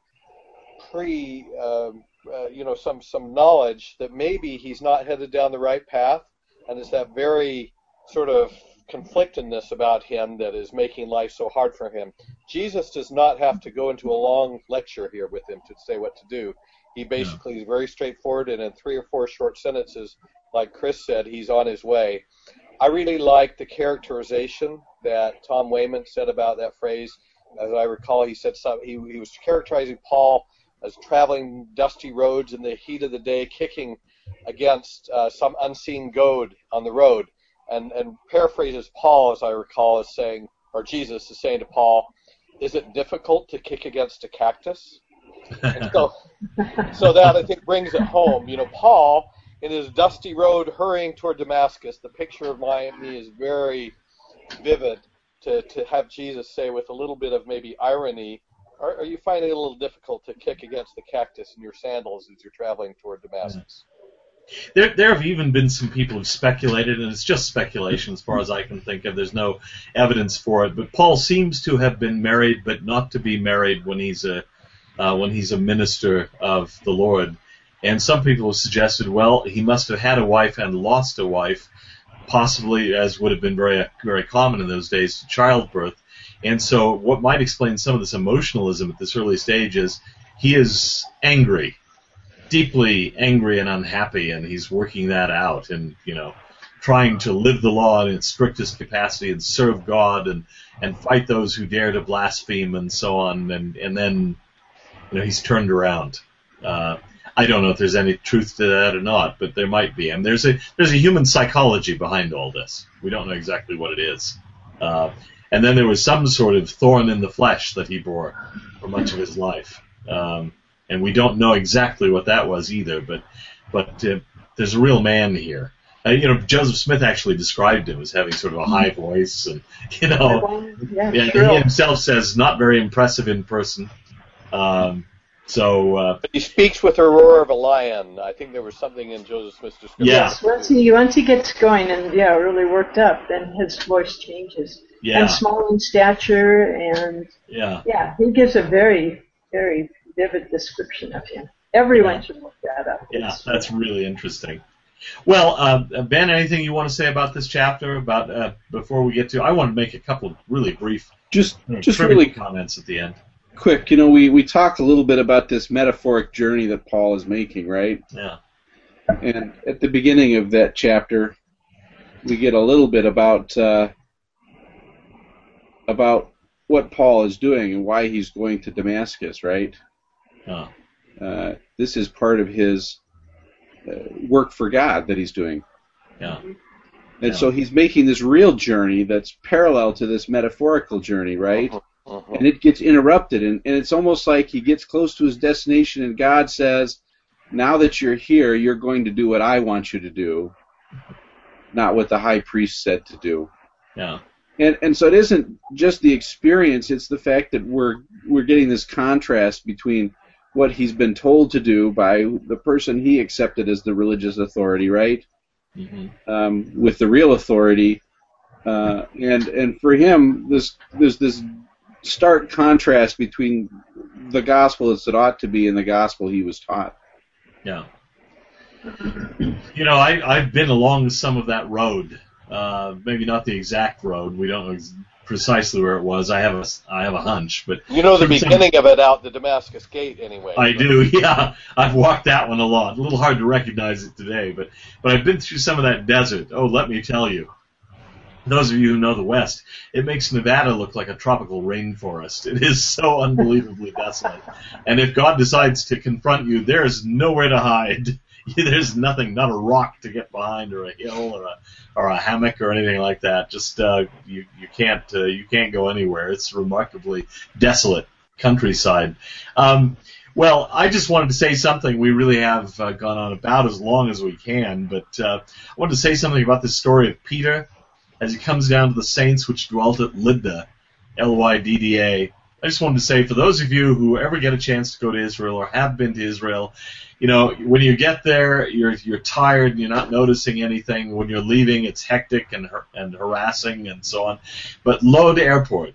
pre, um, uh, you know, some, some knowledge that maybe he's not headed down the right path. And it's that very sort of conflictedness about him that is making life so hard for him. Jesus does not have to go into a long lecture here with him to say what to do. He basically yeah. is very straightforward, and in three or four short sentences, like Chris said, he's on his way. I really like the characterization that Tom Wayman said about that phrase. As I recall, he said some, he, he was characterizing Paul as traveling dusty roads in the heat of the day, kicking against uh, some unseen goad on the road. And, and paraphrases Paul, as I recall, as saying, or Jesus is saying to Paul, "Is it difficult to kick against a cactus?" And so, so that, I think, brings it home. You know, Paul, in his dusty road hurrying toward Damascus, the picture of me is very vivid to, to have Jesus say, with a little bit of maybe irony, are, are you finding it a little difficult to kick against the cactus in your sandals as you're traveling toward Damascus? There, there have even been some people who've speculated, and it's just speculation as far as I can think of. There's no evidence for it, but Paul seems to have been married, but not to be married when he's a uh, when he's a minister of the Lord. And some people have suggested, well, he must have had a wife and lost a wife, possibly, as would have been very very common in those days, childbirth. And so, what might explain some of this emotionalism at this early stage is he is angry. Deeply angry and unhappy, and he's working that out, and you know, trying to live the law in its strictest capacity and serve God and and fight those who dare to blaspheme and so on, and and then you know he's turned around. Uh, I don't know if there's any truth to that or not, but there might be, and there's a there's a human psychology behind all this. We don't know exactly what it is, uh, and then there was some sort of thorn in the flesh that he bore for much of his life. Um, And we don't know exactly what that was either, but but uh, there's a real man here. Uh, you know, Joseph Smith actually described him as having sort of a high voice, and you know, yeah, yeah, sure. he himself says not very impressive in person. Um, so, uh, but he speaks with the roar of a lion. I think there was something in Joseph Smith's description. Yeah. Yes, once he once he gets going and yeah, really worked up, then his voice changes. Yeah. And small in stature, and yeah, yeah, he gives a very very vivid description of him. Everyone yeah. should look that up. Yeah, it's that's really interesting. Well, uh, Ben, anything you want to say about this chapter? About uh, before we get to, I want to make a couple of really brief, just you know, just really comments at the end. Quick, you know, we we talked a little bit about this metaphoric journey that Paul is making, right? Yeah. And at the beginning of that chapter, we get a little bit about uh, about what Paul is doing and why he's going to Damascus, right? Oh. Uh, this is part of his uh, work for God that he's doing. Yeah. And yeah. so he's making this real journey that's parallel to this metaphorical journey, right? Uh-huh. Uh-huh. And it gets interrupted, and, and it's almost like he gets close to his destination, and God says, now that you're here, you're going to do what I want you to do, not what the high priest said to do. Yeah. And and so it isn't just the experience, it's the fact that we're we're getting this contrast between what he's been told to do by the person he accepted as the religious authority, right? Mm-hmm. Um, with the real authority, uh, and and for him, this there's this stark contrast between the gospel as it ought to be and the gospel he was taught. Yeah. You know, I I've been along some of that road. Uh, maybe not the exact road. We don't know ex- precisely where it was. I have a, I have a hunch, but you know the beginning some, of it out the Damascus Gate, anyway. I do, yeah. I've walked that one a lot. A little hard to recognize it today, but but I've been through some of that desert. Oh, let me tell you. Those of you who know the West, it makes Nevada look like a tropical rainforest. It is so unbelievably desolate. And if God decides to confront you, there is nowhere to hide. There's nothing, not a rock to get behind, or a hill, or a or a hammock, or anything like that. Just uh, you you can't uh, you can't go anywhere. It's remarkably desolate countryside. Um, well, I just wanted to say something. We really have uh, gone on about as long as we can, but uh, I wanted to say something about this story of Peter as he comes down to the saints which dwelt at Lydda, L Y D D A. I just wanted to say, for those of you who ever get a chance to go to Israel or have been to Israel, you know, when you get there, you're you're tired and you're not noticing anything. When you're leaving, it's hectic and and harassing and so on. But Lod Airport,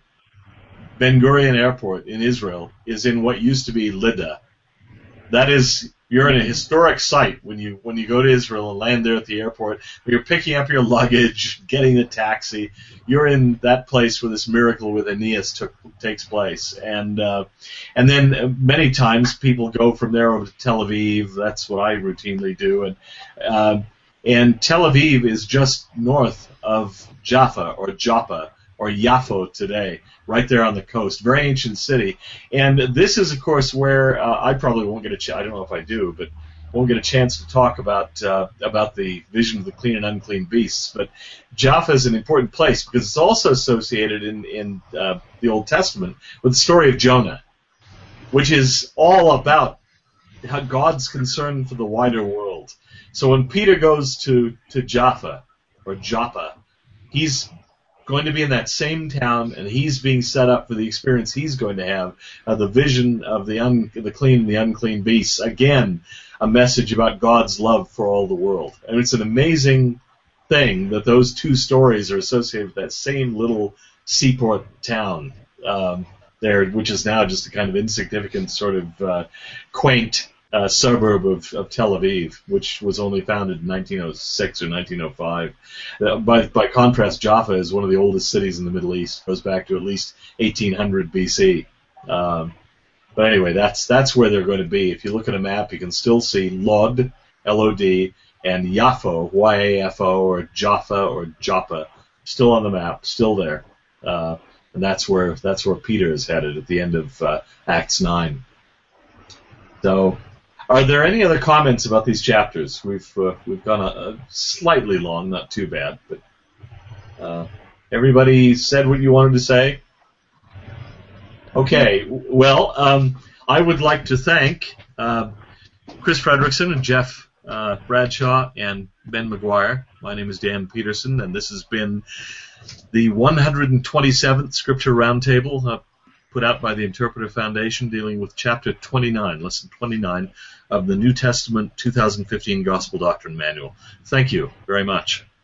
Ben Gurion Airport in Israel, is in what used to be Lydda. That is, you're in a historic site when you when you go to Israel and land there at the airport. When you're picking up your luggage, getting the taxi, you're in that place where this miracle with Aeneas took takes place. And uh, and then many times people go from there over to Tel Aviv. That's what I routinely do. And uh, and Tel Aviv is just north of Jaffa or Joppa or Yaffo today, right there on the coast. Very ancient city. And this is, of course, where uh, I probably won't get a chance, I don't know if I do, but won't get a chance to talk about uh, about the vision of the clean and unclean beasts. But Jaffa is an important place because it's also associated in, in uh, the Old Testament with the story of Jonah, which is all about how God's concern for the wider world. So when Peter goes to, to Jaffa, or Joppa, he's going to be in that same town, and he's being set up for the experience he's going to have, uh, the vision of the un- the clean and the unclean beasts. Again, a message about God's love for all the world. And it's an amazing thing that those two stories are associated with that same little seaport town um, there, which is now just a kind of insignificant sort of uh, quaint uh, suburb of, of Tel Aviv, which was only founded in nineteen oh six or nineteen oh five. Uh, by, by contrast, Jaffa is one of the oldest cities in the Middle East. It goes back to at least eighteen hundred B C. Um, but anyway, that's that's where they're going to be. If you look at a map, you can still see Lod, L O D, and Yaffo, Y A F O, or Jaffa or Joppa, still on the map, still there. Uh, and that's where that's where Peter is headed at the end of uh, Acts nine. So, are there any other comments about these chapters? We've uh, we've gone a, a slightly long, not too bad, but uh, everybody said what you wanted to say. Okay, well, um, I would like to thank uh, Chris Fredrickson and Jeff uh, Bradshaw and Ben McGuire. My name is Dan Peterson, and this has been the one hundred twenty-seventh Scripture Roundtable, uh, put out by the Interpretive Foundation, dealing with Chapter twenty-nine, Lesson twenty-nine of the New Testament two thousand fifteen Gospel Doctrine Manual. Thank you very much.